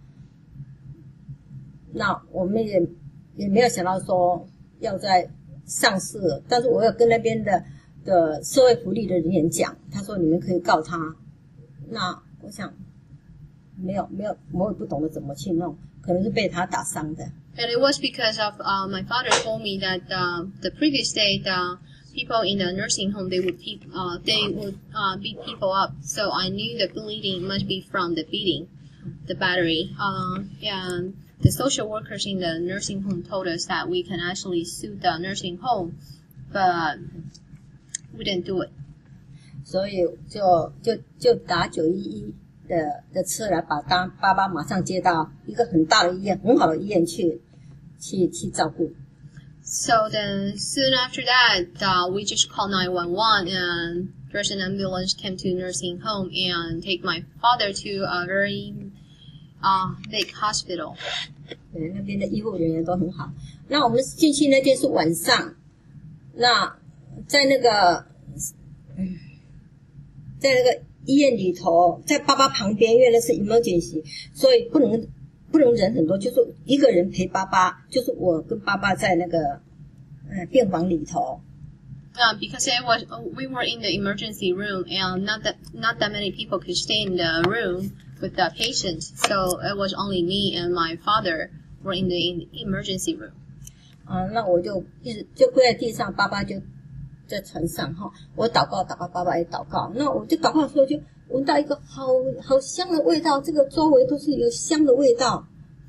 那我们也没有想到说要再上市，但是我有跟那边的社会福利的人员讲，他说你们可以告他。那我想我也不懂得怎么去弄，可能是被他打伤的。 And it was because of my father told me that the previous day the people in the nursing home they would beat people up. So I knew the bleeding must be from the beating, the battery. And the social workers in the nursing home told us that we can actually sue the nursing home, but we didn't do it. 所以就打911的车来把爸爸马上接到一个很大的医院，很好的医院去照顾。 So then soon after that, we just called 911 and there's an ambulance came to nursing home and take my father to a very big hospital. 对，那边的医护人员都很好。那我们进去那天是晚上，那在那个医院里头，在爸爸旁边，因为那是 emergency， 所以不能人很多，就是一个人陪爸爸，就是我跟爸爸在那个病房里头。 Because we were in the emergency room and not that many people could stay in the room with the patient, so it was only me and my father were in the emergency room. 那我就一直就跪在地上，爸爸就在床上哈，我祷告，爸爸也祷告。那我就祷告的时候，就闻到一个好香的味道，这个周围都是有香的味道。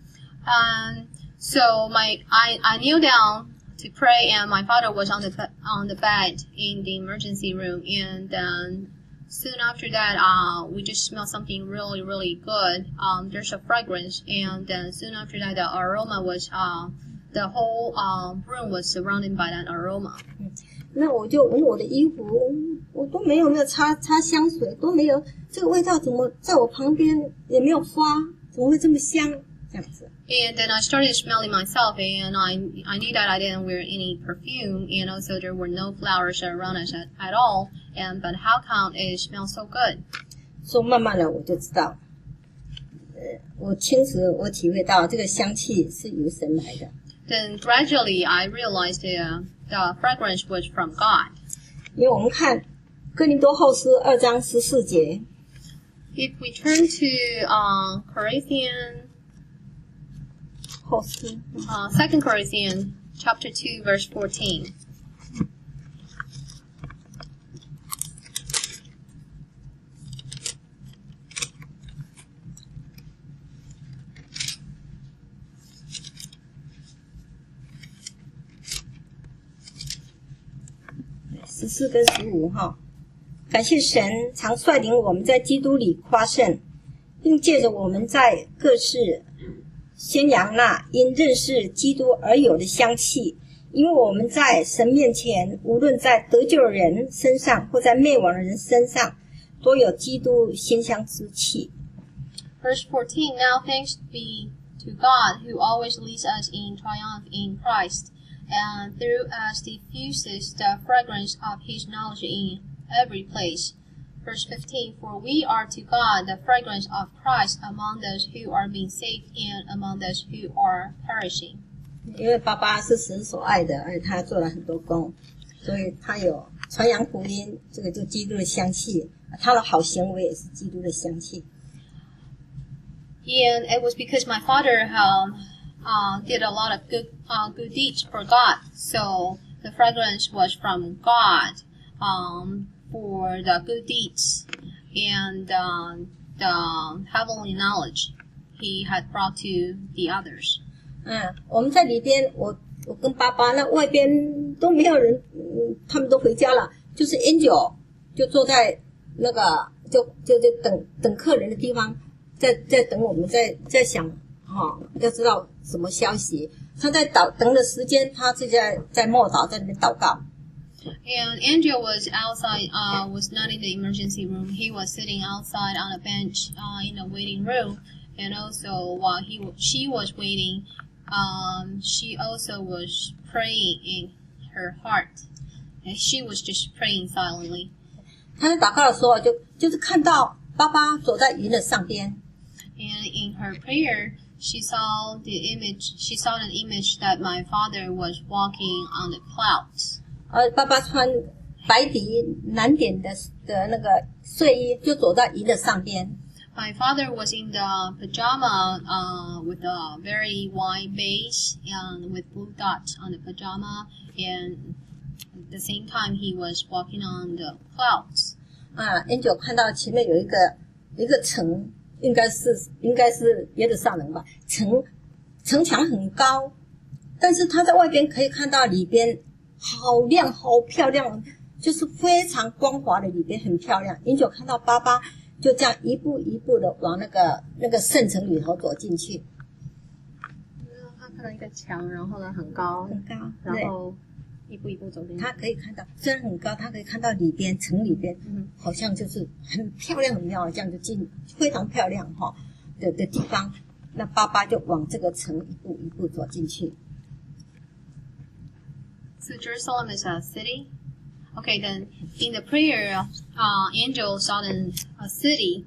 So I kneel down to pray, and my father was on the bed in the emergency room, and then soon after that, we just smelled something really, really good. There's a fragrance, and then soon after that, the aroma was the whole room was surrounded by that aroma. 那我就闻我的衣服，我都没有擦香水，都没有，这个味道怎么在我旁边也没有花，怎么会这么香？这样子。 And then I started smelling myself, and I knew that I didn't wear any perfume, and also there were no flowers around us at all. But how come it smells so good? 所以慢慢的我就知道，我体会到这个香气是由神来的。 Then gradually I realized the fragrance was from God. 因为我们看哥林多后书2章14节。 If we turn to Corinthians 后书 2 Corinthians chapter 2 verse 14. ,14跟15哈，感谢神常率领我们在基督里夸胜，并借着我们在各事宣扬那因认识基督而有的香气，因为我们在神面前，无论在得救的人身上或在灭亡的人身上，都有基督馨香之气。 Verse 14, Now thanks be to God who always leads us in triumph in Christ, and through us diffuses the fragrance of his knowledge in every place. Verse 15, For we are to God the fragrance of Christ among those who are being saved and among those who are perishing. 因为爸爸是神所爱的，而且他做了很多工，所以他有传扬福音，这个就基督的香气，他的好行为也是基督的香气。 And it was because my father did a lot of good deeds for God, so the fragrance was from God for the good deeds and the heavenly knowledge he had brought to the others. 我们在里边，我跟爸爸，那外边都没有人，他们都回家了，就是 Angel 就坐在那个就等客人的地方，在等我们，在想要知道什么消息。他在等的时间，他自己在默祷，在那边祷告。 And Angel was outside, was not in the emergency room. He was sitting outside on a bench in the waiting room. And also, while she was waiting, she also was praying in her heart. And she was just praying silently. 他在祷告的时候，就是看到爸爸走在云的上边。 And in her prayer, she saw an image that my father was walking on the clouds. 爸爸穿白底蓝点的那个睡衣，就走在云的上边。 My father was in the pajama with a very wide base and with blue dots on the pajama, and at the same time he was walking on the clouds. Angel 看到前面有一个城，应该是耶路撒冷吧，城墙很高，但是他在外边可以看到里边好亮好漂亮，就是非常光滑的，里边很漂亮。Angel 看到爸爸就这样一步一步的往那个圣城里头走进去。 他看到一个墙，然后呢很高，然后一步一步走进去。 他可以看到，虽然很高，他可以看到里边城里边，好像就是很漂亮很漂亮，这样就进非常漂亮的地方。那爸爸就往这个城一步一步走进去。 So Jerusalem is a city. Okay, then in the prayer, angel saw a city,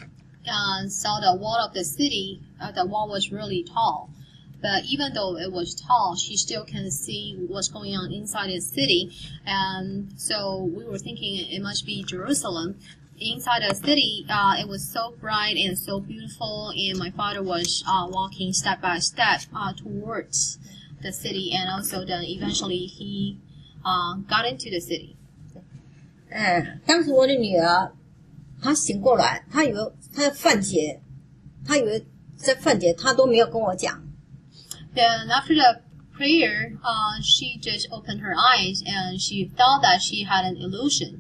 saw the wall of the city. The wall was really tall, but even though it was tall, she still can see what's going on inside the city. And so we were thinking it must be Jerusalem. Inside the city, it was so bright and so beautiful, and my father was walking step by step towards the city, and also then eventually he got into the city. 当时我的女儿她醒过来，她以为她在犯节，她以为在犯节，她都没有跟我讲。 Then after the prayer, she just opened her eyes and she thought that she had an illusion,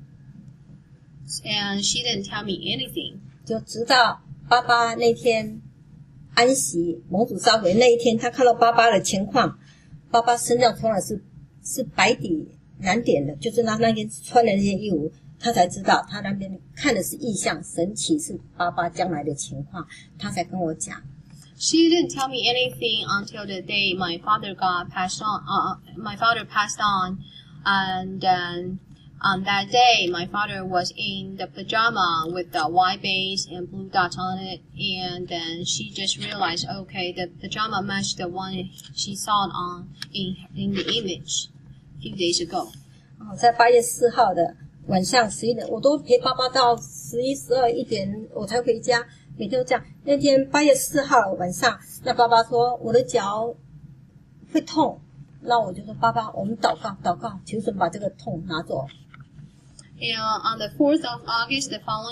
and she didn't tell me anything. 就直到爸爸那天安息蒙主召回那一天，她看到爸爸的情况，爸爸身上穿的是白底蓝点的，就是他那天穿的那件衣服，他才知道他那边看的是异象，神启示爸爸将来的情况，他才跟我讲。 She didn't tell me anything until the day my father passed on. My father passed on, and then on that day, my father was in the pajama with the white base and blue dots on it, and then she just realized, okay, the pajama matched the one she saw in the image a few days ago. 在8月4号的晚上11点，我都陪爸爸到11、12、1点我才回家，每天都这样。那天8月4号晚上，那爸爸说我的脚会痛，那我就说爸爸，我们祷告，求神把这个痛拿走。 And on the 4th of August,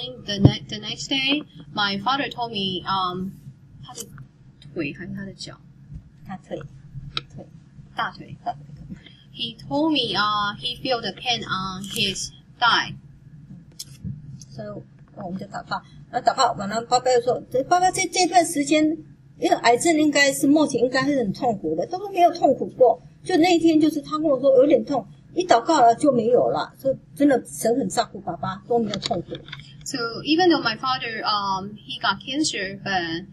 the next day, my father told me, 他的腿还是他的脚？ 他腿， 大腿。He told me, he felt the pain on his thigh. 所以我们就祷告，祷告完了，爸爸又说，爸爸这段时间，因为癌症应该是目前应该是很痛苦的，都没有痛苦过，就那一天就是他跟我说有点痛。一祷告了就没有了，所以真的神很照顾爸爸，都没有痛苦。 So even though my father, he got cancer, but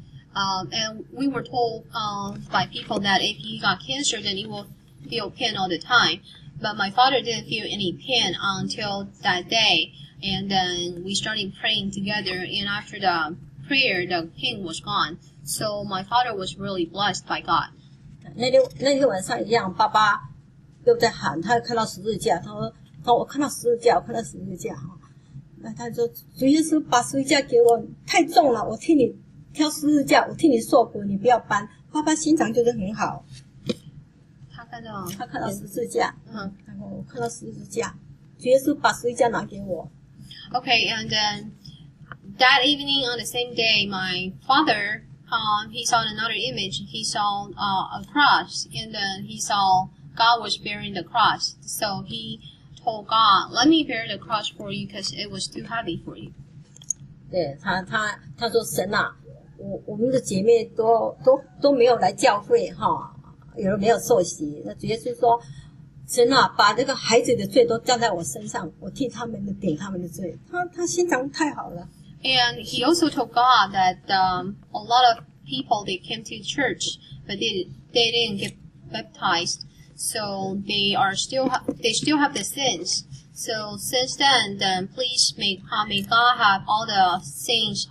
and we were told by people that if he got cancer, then he will feel pain all the time. But my father didn't feel any pain until that day, and then we started praying together. And after the prayer, the pain was gone. So my father was really blessed by God. 那天晚上一样，爸爸又在喊，他看到十字架，他说我看到十字架，我看到十字架哈。那他说主耶稣把十字架给我，太重了，我替你挑十字架，我替你受苦，你不要搬。爸爸心肠就是很好。他看到十字架，然后我看到十字架，主耶稣把十字架拿给我。 Okay, and then that evening on the same day, my father, he saw another image. He saw a cross, and then he saw God was bearing the cross. So he told God, let me bear the cross for you because it was too heavy for you. 对，他说神啊，我们的姐妹都没有来教会哈，有人没有受洗。那主耶稣说，神啊，把这个孩子的罪都降在我身上，我替他们顶他们的罪。他心肠太好了。 And he also told God that a lot of people, they came to church, but they didn't get baptized. So they still have the sins. So since then please may God have all the sins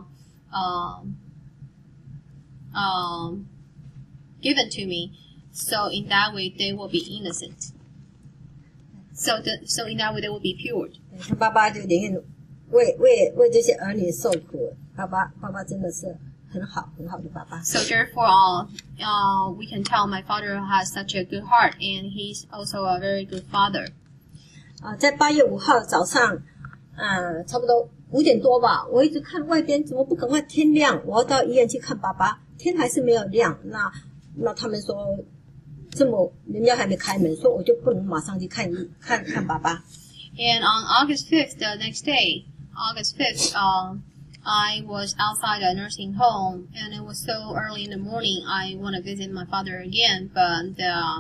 given to me. So in that way they will be innocent. So in that way they will be pure. 他爸爸就宁愿为这些儿女受苦， 爸爸真的是很好的爸爸。 So therefore, we can tell my father has such a good heart, and he's also a very good father. 在8月5号的早上，差不多5点多吧，我一直看外边怎么不赶快天亮，我要到医院去看爸爸，天还是没有亮。那他们说这么人家还没开门，说我就不能马上去看爸爸。 And on August 5th, the next day, August 5th, I was outside a nursing home, and it was so early in the morning. I want to visit my father again, but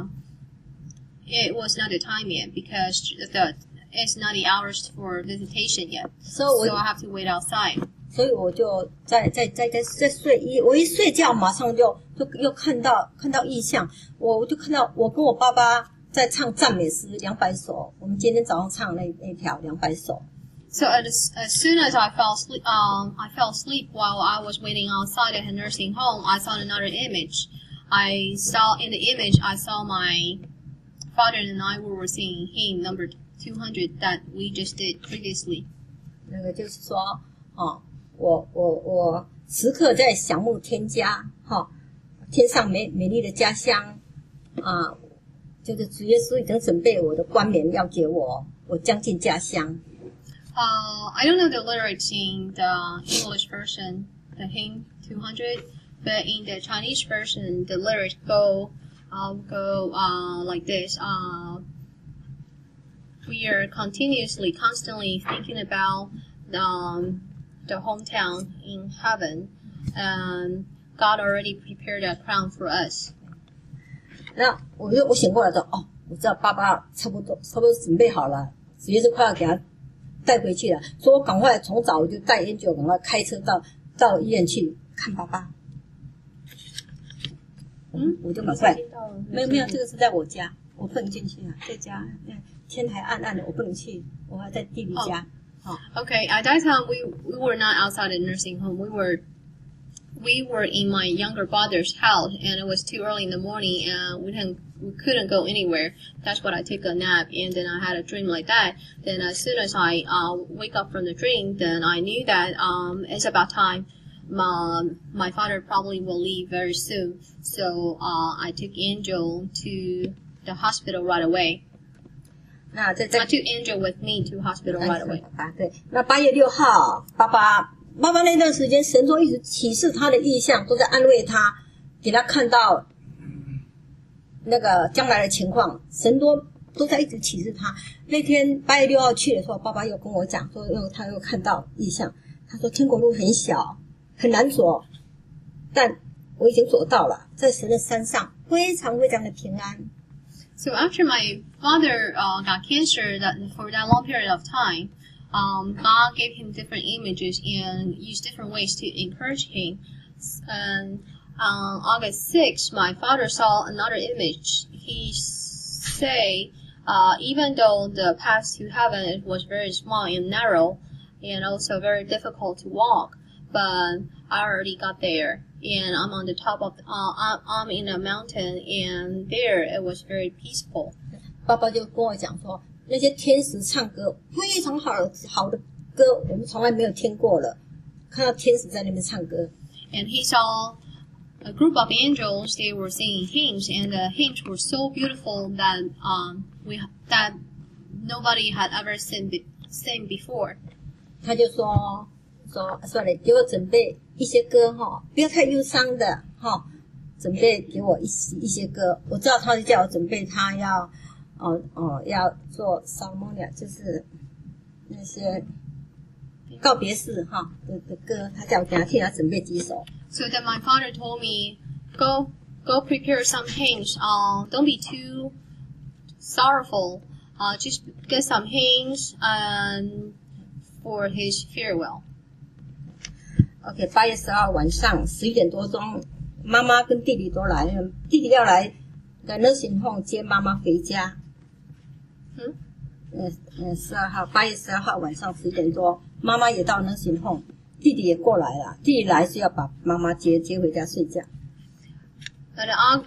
it was not the time yet because it's not the hours for visitation yet. So I have to wait outside. 所以我就在睡，我一睡觉马上就又看到异象，我就看到我跟我爸爸在唱赞美诗200首，我们今天早上唱那条200首。 So as soon as I fell asleep while I was waiting outside at a nursing home, I saw another image. I saw my father and I were singing hymn number 200 that we just did previously. 那个就是说，我时刻在想慕天家，天上美丽的家乡，就是主耶稣已经准备我的冠冕要给我将近家乡。 I don't know the lyrics in the English version, the hymn 200, but in the Chinese version, the lyrics go like this. We are constantly thinking about the hometown in heaven, and God already prepared a crown for us. 那我醒过来说，我知道爸爸差不多准备好了，主耶稣快要给他带回去了，所以我赶快从早就带Angel赶快开车到医院去看爸爸。我就赶快，没有，这个是在我家，我不能进去啊，在家，天还暗暗的，我不能去，我还在弟弟家。 Okay, at that time we were not outside the nursing home. We were in my younger brother's house, and it was too early in the morning, and we couldn't go anywhere. That's what I took a nap, and then I had a dream like that. Then as soon as I wake up from the dream, then I knew that it's about time. My father probably will leave very soon, so I took Angel to the hospital right away. I took Angel with me to hospital right away. 对，那8月6号，爸爸那段时间，神都一直启示他的意象，都在安慰他，给他看到那个将来的情况，神都在一直启示他。那天8月6号去的时候，爸爸又跟我讲说，他又看到意象，他说天国路很小，很难走，但我已经走到了，在神的山上，非常非常的平安。 So after my father got cancer, for that long period of time, God gave him different images and used different ways to encourage him. And on August 6th, my father saw another image. He say, even though the path to heaven was very small and narrow, and also very difficult to walk, but I already got there. And I'm on the top of, I'm in a mountain, and there it was very peaceful. 爸爸就跟我讲说，那些天使唱歌非常好的歌，我们从来没有听过了。看到天使在那边唱歌。 And he saw a group of angels. They were singing hymns, and the hymns were so beautiful that that nobody had ever seen before. 他就说算了，给我准备一些歌不要太忧伤的准备给我一些歌。我知道他就叫我准备，他要做 ceremony， 就是那些告别式的歌，他叫我给他替他准备几首。 So then my father told me, go prepare some hymns. Don't be too sorrowful. Just get some hymns for his farewell. OK， 8月10号晚上11点多钟，妈妈跟弟弟都来了，弟弟要来在nursing home接妈妈回家。8月12号晚上11点多，妈妈也到nursing home，弟弟也过来了。弟弟来是要把妈妈接回家睡觉。 But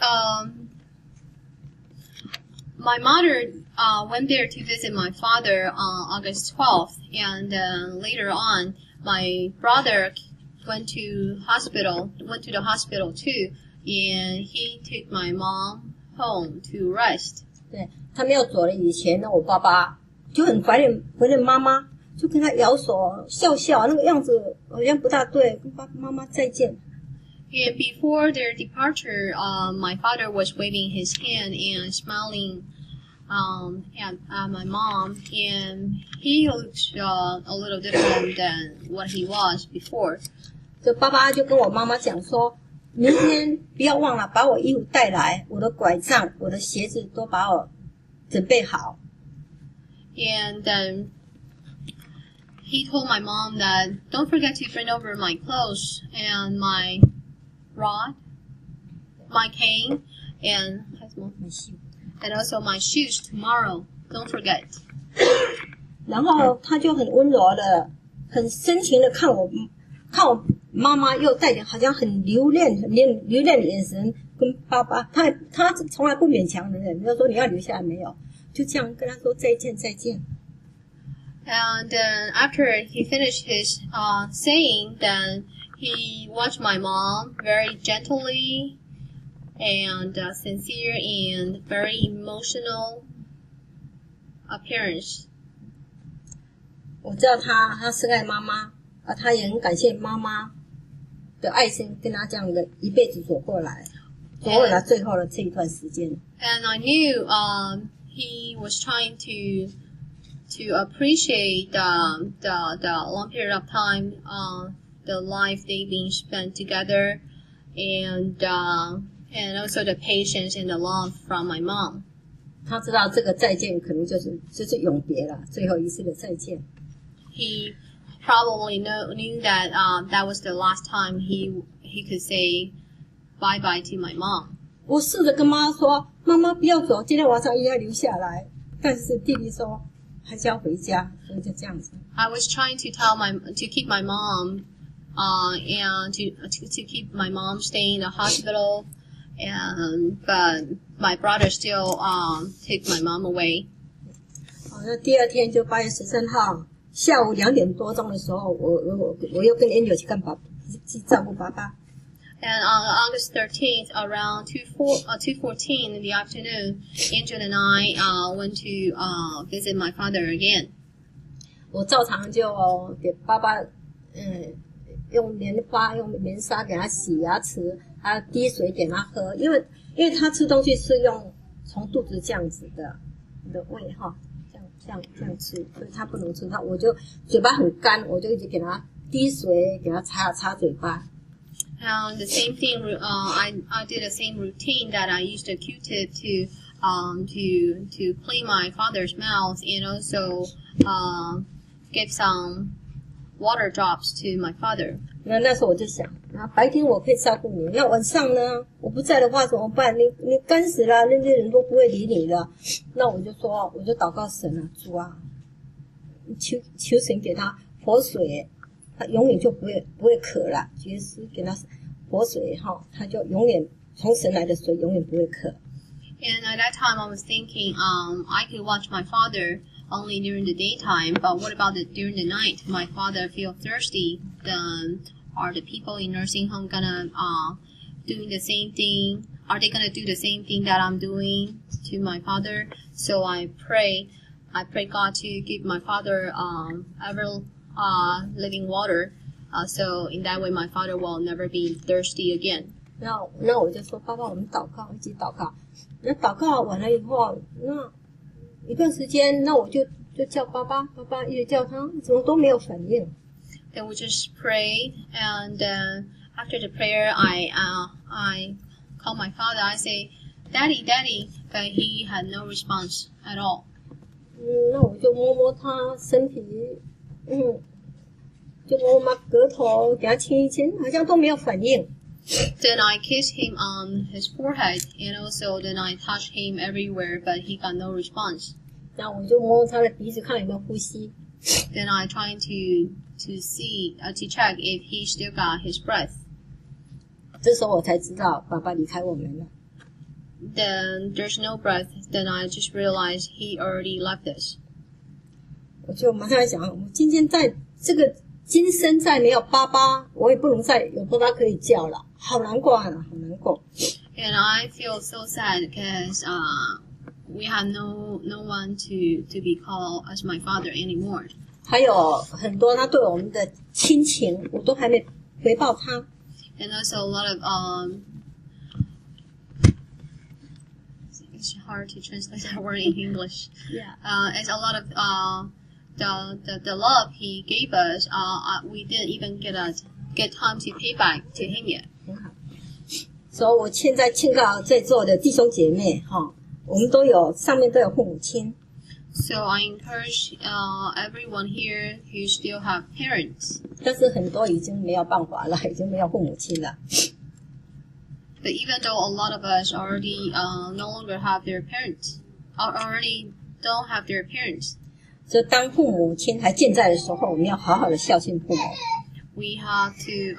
my mother went there to visit my father on August 12th, and later on, my brother went to the hospital too, and he took my mom home to rest. 对，他没有走了以前呢，我爸爸就很怀念妈妈，就跟他摇手笑笑，那个样子好像不大对，跟爸爸妈妈再见。 And before their departure, my father was waving his hand and smiling at my mom, and he looked a little different than what he was before. 就爸爸就跟我妈妈讲说，明天不要忘了把我衣服带来，我的拐杖、我的鞋子都把我准备好。 And then he told my mom that don't forget to bring over my clothes and my rod, my cane, and also my shoes tomorrow. Don't forget. 然后他就很温柔的、很深情的看我妈妈，又带点好像很留恋的眼神跟爸爸。他从来不勉强人，没有说你要留下来没有，就这样跟他说再见再见。 And then after he finished his saying, then he watched my mom very gently and sincere and very emotional appearance. 我知道他深爱妈妈，他也很感谢妈妈的爱心，跟他这样的一辈子走过来最后的这一段时间。 And I knew he was trying to appreciate the long period of time, the life they've been spent together, and also the patience and the love from my mom. 他知道这个再见可能就是永别了，最后一次的再见。 He probably knew that that was the last time he could say bye bye to my mom. 我试着跟妈说，妈妈不要走，今天晚上也要留下来。但是弟弟说还是要回家，所以就这样子。 I was trying to keep my mom, and to keep my mom staying in the hospital, but my brother still took my mom away. 好，那第二天就8月13号下午2点多钟的时候，我又跟 Angel 去照顾爸爸。 And on August 13th, around 2:14 in the afternoon, Angel and I went to visit my father again. 我照常就给爸爸，用棉花、用棉纱给他洗牙齿，还有滴水给他喝，因为他吃东西是用从肚子这样子的胃哈，这样吃，所以他不能吃。我就嘴巴很干，我就一直给他滴水，给他擦嘴巴。 And the same thing, I did the same routine that I used a Q-tip to clean my father's mouth, and also give some water drops to my father. 那时候我就想，白天我可以照顾你，那晚上呢，我不在的话怎么办？你干死了，那些人都不会理你了。那我就祷告神啊，主啊，求神给他活水。他永远就不会渴了，爵士给他活水哈，他就永远从神来的水永远不会渴。 And at that time, I was thinking, I could watch my father only during the daytime, but what about during the night? My father feel thirsty. Then are the people in nursing home gonna doing the same thing? Are they gonna do the same thing that I'm doing to my father? So I pray God to give my father living water, so in that way my father will never be thirsty again. 那我就说，爸爸，我们祷告，一起祷告。那祷告完了以后，那一段时间，那我就叫爸爸，一直叫他，怎么都没有反应。 Then we just pray, and after the prayer, I call my father. I say, "Daddy, Daddy," but he had no response at all. 那我就摸摸他身体。就摸摸额头，给他亲一亲，好像都没有反应。 Then I kissed him on his forehead, and also then I touched him everywhere, but he got no response. 然后我就摸他的鼻子，看有没有呼吸。 Then I tried to see to check if he still got his breath. 这时候我才知道爸爸离开我们了。 Then there's no breath. Then I just realized he already left us. 我就马上想，我今天在这今生再没有爸爸，我也不能再有爸爸可以叫了，好难过啊，好难过。 And I feel so sad because we have no one to be called as my father anymore. 还有很多他对我们的亲情，我都还没回报他。 And also a lot of it's hard to translate that word in English. Yeah. It's a lot of the love he gave us. We didn't even get time to pay back to him yet. 很好。所以我现在劝告在座的弟兄姐妹哈，我们都有上面都有父母亲。 So I encourage everyone here who still have parents. 但是很多已经没有办法了，已经没有父母亲了。 But even though a lot of us already no longer have their parents, or already don't have their parents, 所以当父母亲还健在的时候，我们要好好的孝敬父母。 we have to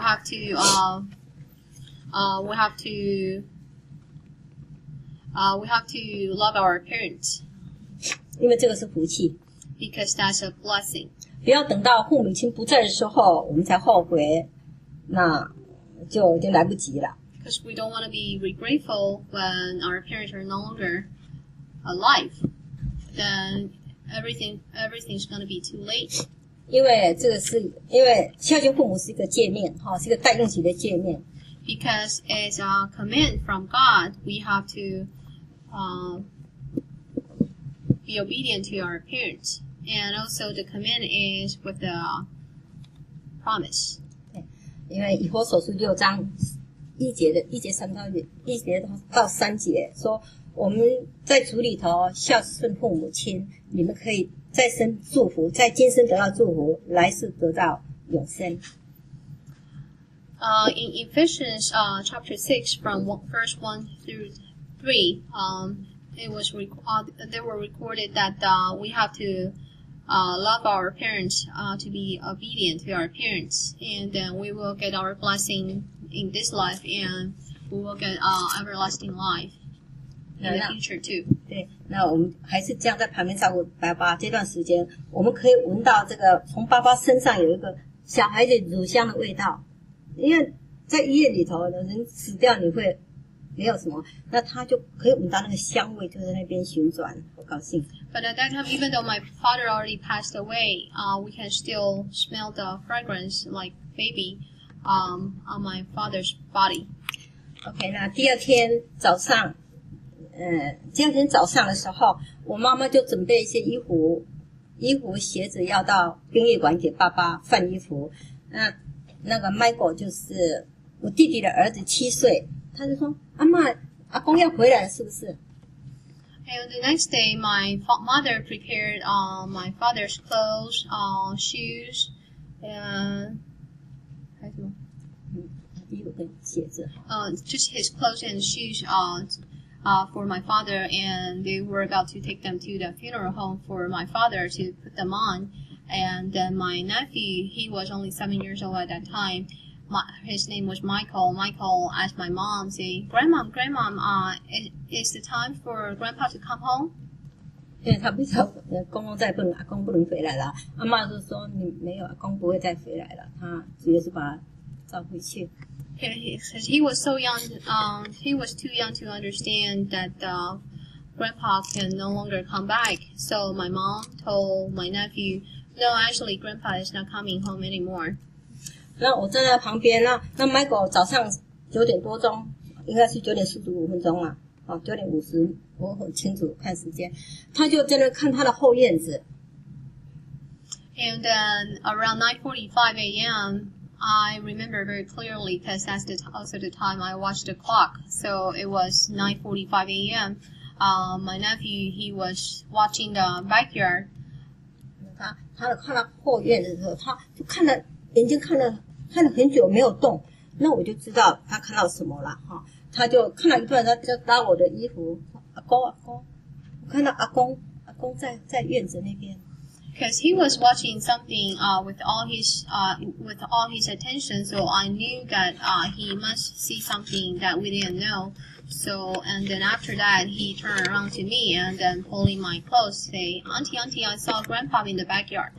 love our parents 因为这个是福气。 because that's a blessing. 不要等到父母亲不在的时候，我们才后悔，那就已经来不及了。 Because we don't want to be regretful when our parents are no longer alive. Then everything's going to be too late. 因为孝敬父母是一个诫命哈，是一个带应许的诫命。 Because as a command from God, we have to be obedient to our parents. And also the command is with the promise. 因为以弗所书6章1节到3节说，我们在主里头孝顺父母亲，你们可以再生祝福，在今生得到祝福，来世得到永生。 In Ephesians chapter 6 from verse 1 through 3, they were recorded that we have to love our parents, to be obedient to our parents, and then we will get our blessing in this life, and we will get everlasting life in the future too. 对，那我们还是这样在旁边照顾爸爸这段时间，我们可以闻到这个从爸爸身上有一个小孩子乳香的味道，因为在医院里头的人死掉你会没有什么，那他就可以闻到那个香味，就在那边旋转，好高兴。 But at that time, even though my father already passed away, we can still smell the fragrance like baby on my father's body. OK， 那第二天早上的时候，我妈妈就准备一些衣服、鞋子要到殡仪馆给爸爸换衣服。那个 Michael 就是我弟弟的儿子，7岁，他就说：“阿公要回来了，是不是？” And the next day, my mother prepared my father's clothes, shoes, and just his clothes and shoes for my father, and they were about to take them to the funeral home for my father to put them on. And then my nephew, he was only 7 years old at that time. His name was Michael. Michael asked my mom, say, Grandma, is the time for Grandpa to come home? 因为他不知道公公阿公不能回来了。阿嬷就说你没有，阿公不会再回来了，他主要是把他召回去。 He was so young. He was too young to understand that Grandpa can no longer come back. So my mom told my nephew, no, actually, Grandpa is not coming home anymore. 那我站在旁边，那 Michael 早上9点多钟，应该是9点45分钟了，9点50，我很清楚看时间，他就在那看他的后院子。 And then around 9:45 a.m., I remember very clearly because that's also the time I watched the clock. So it was 9:45 a.m. My nephew, he was watching the backyard. 他看到后院的时候，他就眼睛看了很久没有动，那我就知道他看到什么了哈。他就看到一段，他就拉我的衣服，阿公，我看到阿公在院子那边。 Because he was watching something with all his attention, so I knew that he must see something that we didn't know. So and then after that, he turned around to me and then pulling my clothes, say, "Auntie, I saw Grandpa in the backyard."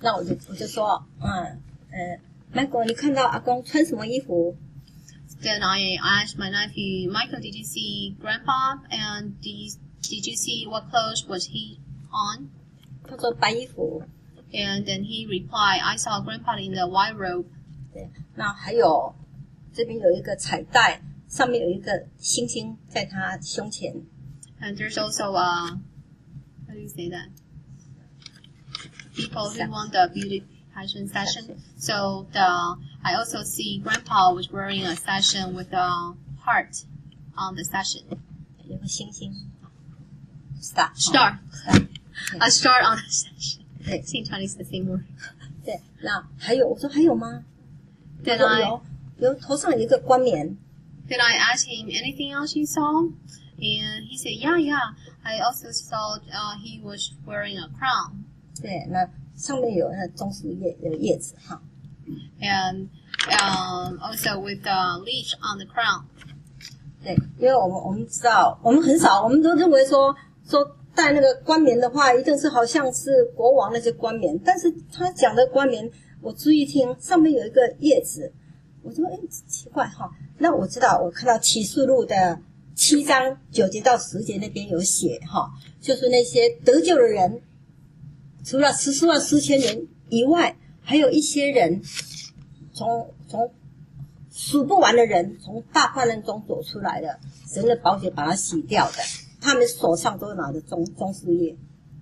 那我就说，Michael， 你看到阿公穿什么衣服？ Then I asked my nephew, Michael, did you see Grandpa? And did you see what clothes was he on? 他说白衣服。 And then he replied, I saw Grandpa in the white robe. 对，那还有这边有一个彩带，上面有一个星星在他胸前。 And there's also how do you say that? People who won the beauty pageant session. So I also see Grandpa was wearing a session with a heart on the session. 有个星星 ，star， a star on the session. 对 ，in Chinese the same word. 对，那还有我说还有吗？ Then 他说有头上有一个冠冕。 Then I asked him, anything else you saw? And he said, yeah. I also saw he was wearing a crown. 对，那上面有那棕树叶有叶子哈。 And also with the leaf on the crown. 对，因为我们知道，我们很少，我们都认为说戴那个冠冕的话，一定是好像是国王那些冠冕，但是他讲的冠冕，我注意听，上面有一个叶子，我说奇怪哈。那我知道，我看到启示录的7章9节到10节那边有写哈，就是那些得救的人，除了14万4千人以外，还有一些人从数不完的人从大患难中走出来的，神的宝血把它洗掉的，他们手上都拿着棕树叶。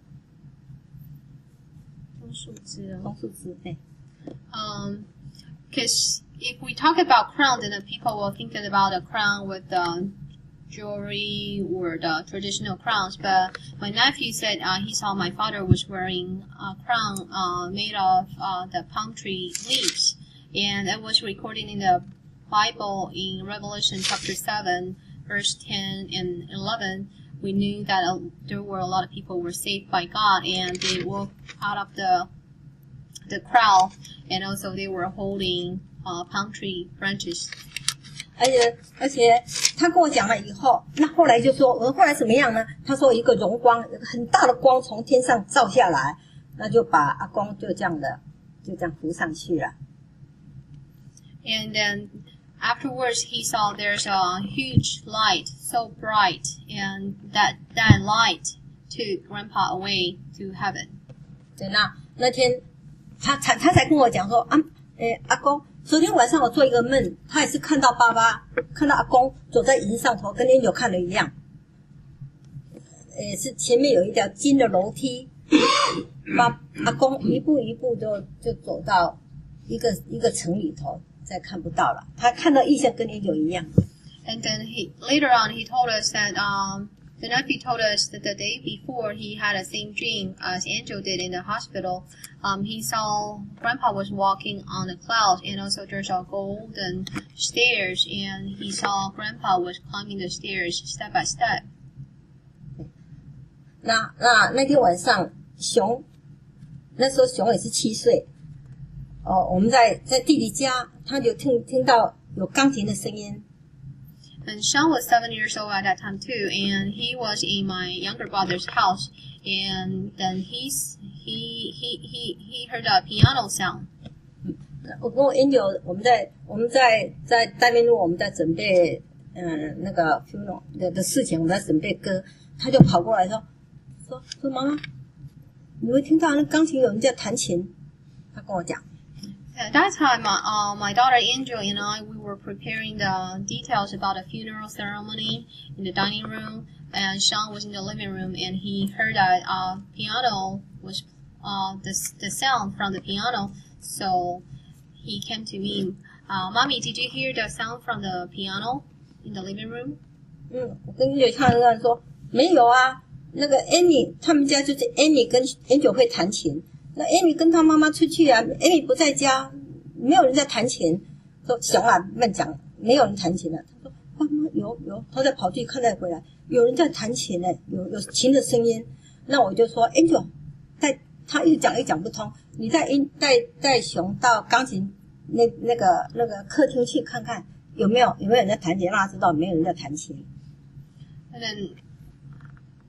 棕树枝，对。 Because if we talk about crown, then the people will think about a crown with the jewelry or the traditional crowns. But my nephew said he saw my father was wearing a crown made of the palm tree leaves, and it was recorded in the Bible in Revelation chapter 7, verse 10 and 11. We knew that there were a lot of people were saved by God, and they walked out of the crowd, and also they were holding palm tree branches. 而且他跟我讲了以后，那后来就说，后来怎么样呢？他说一个荣光，有个很大的光从天上照下来，那就把阿公就这样扶上去了。 And then afterwards, he saw there's a huge light, so bright, and that light took Grandpa away to heaven. 对，那天他才跟我讲说，阿公，昨天晚上我做一个梦，他也是看到阿公走在云上头，跟Angel看的一样，是前面有一条金的楼梯，把阿公一步一步就走到一个城里头。再看不到了，他看到异象跟Angel一样。 And then later on he told us that the nephew told us that the day before he had the same dream as Angel did in the hospital. He saw Grandpa was walking on a cloud, and also there's a golden stairs, and he saw Grandpa was climbing the stairs step by step. 那天晚上那时候熊也是7岁。我们在弟弟家，他就听到有钢琴的声音。 And Sean was 7 years old at that time too, and he was in my younger brother's house, and then he heard a piano sound. 我跟我 Angel， 我们在大面路，我们在准备那个 funeral 的事情，我们在准备歌，他就跑过来说妈妈，你会听到那钢琴有人在弹琴，他跟我讲。 At that time, my daughter Angel and I, we were preparing the details about a funeral ceremony in the dining room, and Sean was in the living room, and he heard that piano was the sound from the piano. So he came to me, Mommy, did you hear the sound from the piano in the living room? 我跟Angel唱歌说没有啊，那个 Amy 他们家就是 Amy 跟 Angel 会弹琴。那 Amy 跟她妈妈出去啊 ，Amy 不在家，没有人在弹琴。说熊啊，慢讲，没有人弹琴了。他说妈妈有，他再跑去看再回来，有人在弹琴呢，有琴的声音。那我就说 Angel， 他一讲不通，你带熊到钢琴那个客厅去看看有没有人在弹琴，让他知道没有人在弹琴。 And then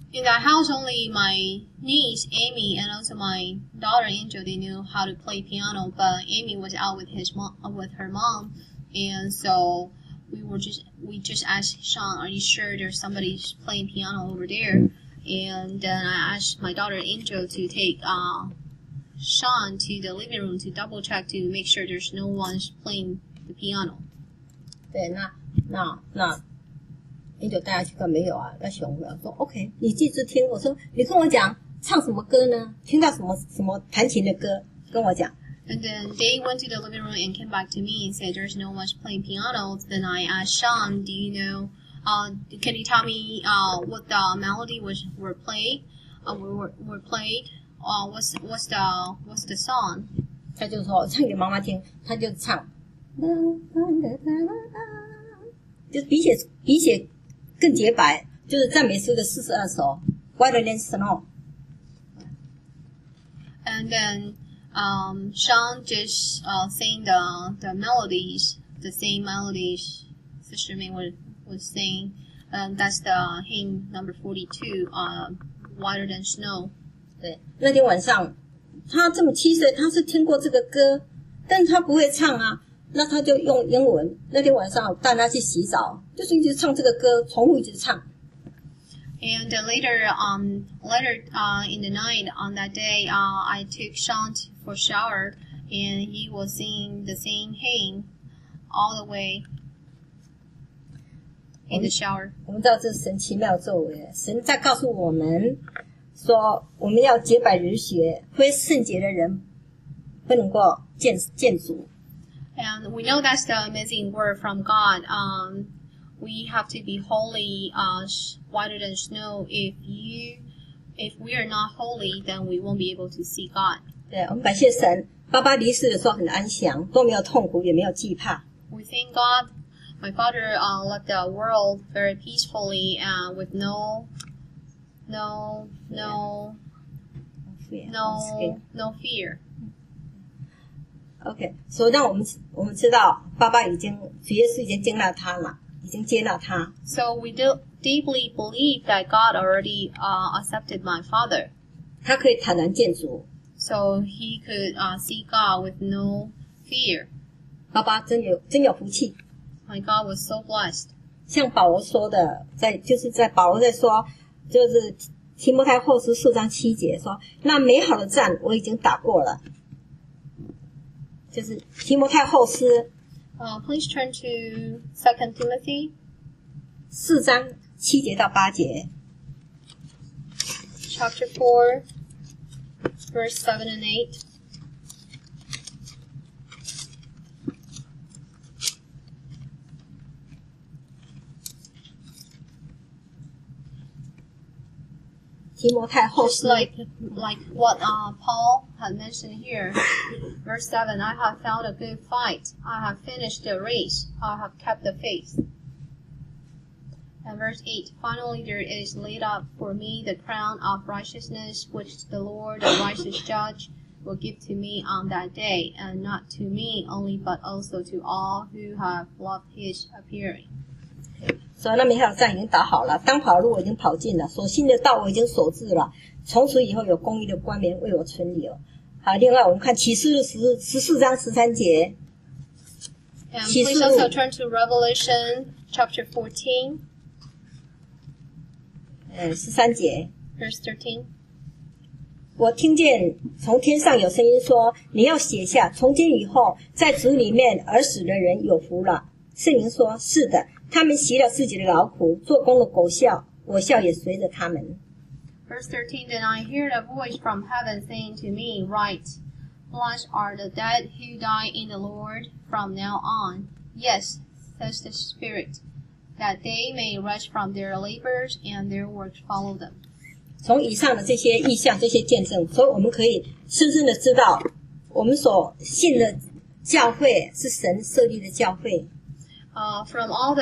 In that house, only my niece Amy and also my daughter Angel, they knew how to play piano, but Amy was out with her mom, and so we just asked Sean, "Are you sure there's somebody playing piano over there?" And then I asked my daughter Angel to take Sean to the living room to double check to make sure there's no one playing the piano. 对，那Angel 带他去看没有啊？那熊没有说 OK， 你记住听。我说你跟我讲唱什么歌呢？听到什么弹琴的歌，跟我讲。 And then they went to the living room and came back to me and said, "There's no one playing piano." Then I asked Sean, "Do you know? Can you tell me what the melody were played? Were played? What's the song?" 他就说唱给妈妈听，他就唱，就是比写更洁白，就是赞美诗的42首 ，Whiter than Snow。 And then Sean just sang the melodies, the same melodies Sister May was saying. That's the hymn number 42, Whiter than Snow. 对，那天晚上他这么7岁，他是听过这个歌，但他不会唱啊，那他就用英文。那天晚上带他去洗澡，就是一直唱这个歌，重复一直唱。 And later in the night on that day, I took Sean for shower, and he was singing the same hymn all the way in the shower. 我们知道这是神奇妙作为，神在告诉我们说，我们要洁白如雪，非圣洁的人不能够见主。 And we know that's the amazing word from God. We have to be holy, whiter than snow. If we are not holy, then we won't be able to see God. 对，我们感谢神，爸爸离世的时候很安详，都没有痛苦，也没有惧怕。 We thank God. My father left the world very peacefully, with no fear. OK， 所以让我们知道，爸爸主耶稣已经接纳他了，已经接纳他。 So we deeply believe that God already accepted my father. 他可以坦然见主。 So he could see God with no fear. 爸爸真有福气。 My God was so blessed. 像保罗说的，在保罗在说，就是提摩太后书4章7节说，那美好的战我已经打过了。就是提摩太后书 Please turn to 2 Timothy 4章7节到8节。 Chapter 4, verse 7 and 8. Just like what Paul had mentioned here, verse 7, I have found a good fight. I have finished the race. I have kept the faith. And verse 8, finally there is laid up for me the crown of righteousness, which the Lord, the righteous judge, will give to me on that day, and not to me only, but also to all who have loved his appearing. 所以那美好的战已经打好了，当跑的路我已经跑尽了，所信的道我已经守住了，从此以后有公义的冠冕为我存留。好，另外我们看启示录14章13节。 And please also turn to Revelation chapter 14. 13节。 Verse 13. 我听见从天上有声音说，你要写下，从今以后在主里面而死的人有福了。圣灵说，是的，他们习了自己的劳苦，做工的果效，果效也随着他们。 Verse 13, Then I heard a voice from heaven saying to me, Write, Blessed are the dead who die in the Lord from now on. Yes, says the Spirit, that they may rest from their labors and their works follow them. 从以上的这些意象、这些见证，所以我们可以深深的知道，我们所信的教会是神设立的教会。 From all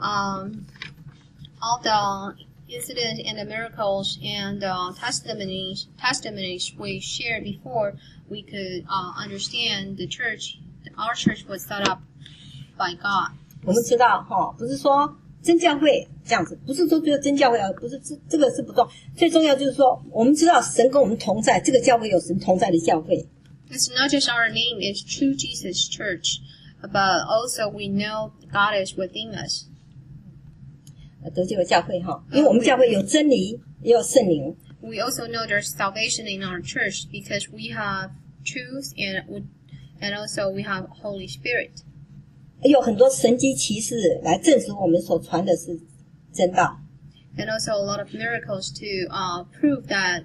the incidents and the miracles and testimonies we shared before, we could understand the church. Our church was set up by God. 我们知道不是说真教会这样子，不是说只有真教会啊，不是这个是不重要，最重要就是说，我们知道神跟我们同在，这个教会有神同在的教会。 It's not just our name, it's true Jesus Church, but also we know God is within us. 得救的教会哈，因为我们教会有真理，也有圣灵。 We also know there's salvation in our church because we have truth and also we have Holy Spirit. 也有很多神迹奇事来证实我们所传的是真道。 And also a lot of miracles to prove that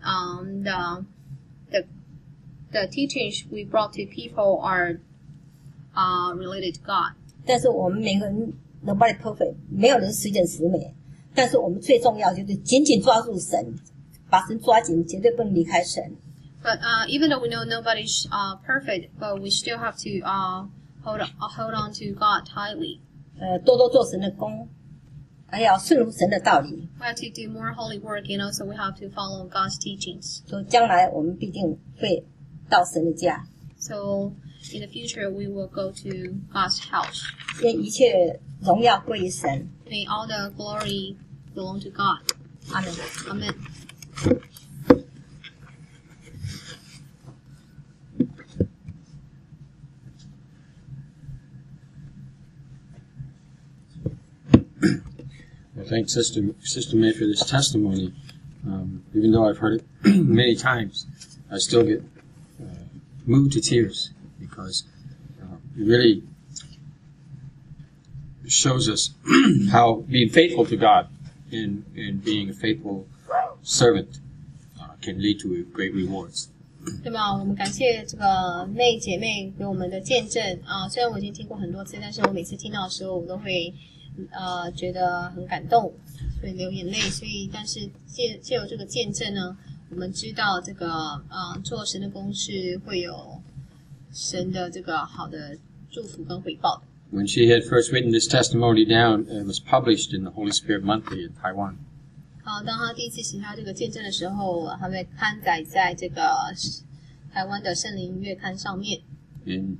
the teachings we brought to people are related to God. 但是我们每个人 nobody perfect， 没有人十全十美。但是我们最重要就是紧紧抓住神，把神抓紧，绝对不能离开神。 But even though we know nobody's perfect, but we still have to hold on to God tightly. 多多做神的工，还要顺服神的道理。 We have to do more holy work, and also we have to follow God's teachings. 所以将来我们必定会到神的家。 So in the future, we will go to God's house. 愿一切荣耀归于神。 May all the glory belong to God. Amen. Amen. I thank Sister May for this testimony. Even though I've heard it many times, I still get moved to tears because it really shows us how being faithful to God and being a faithful servant can lead to great rewards. 对吧？我们感谢这个妹姐妹给我们的见证啊。虽然我已经听过很多次，但是我每次听到的时候，我都会觉得很感动，会流眼泪。所以，但是借由这个见证呢，我们知道这个做神的工是会有神的这个好的祝福跟回报的。 When she had first written this testimony down, it was published in the Holy Spirit Monthly in Taiwan. 当他第一次写下这个见证的时候，他被刊载在这个台湾的圣灵月刊上面。 And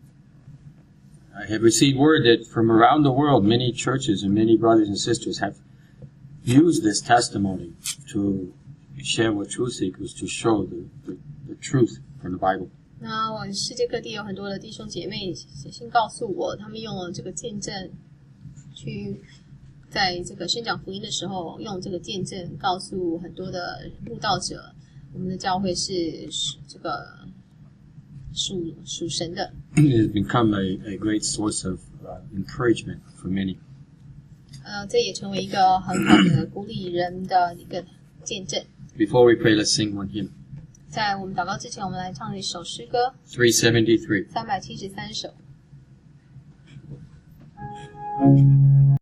I have received word that from around the world, many churches and many brothers and sisters have used this testimony to share with truth seekers, to show the truth from the Bible. 那我世界各地有很多的弟兄姐妹写信告诉我，他们用了这个见证去在这个宣讲福音的时候，用这个见证告诉很多的慕道者，我们的教会是这个属神的。 It has become a great source of encouragement for many. 这也成为一个很好的鼓励人的一个见证。 Before we pray, let's sing one hymn. 在我们祷告之前，我们来唱一首诗歌 373. 373首。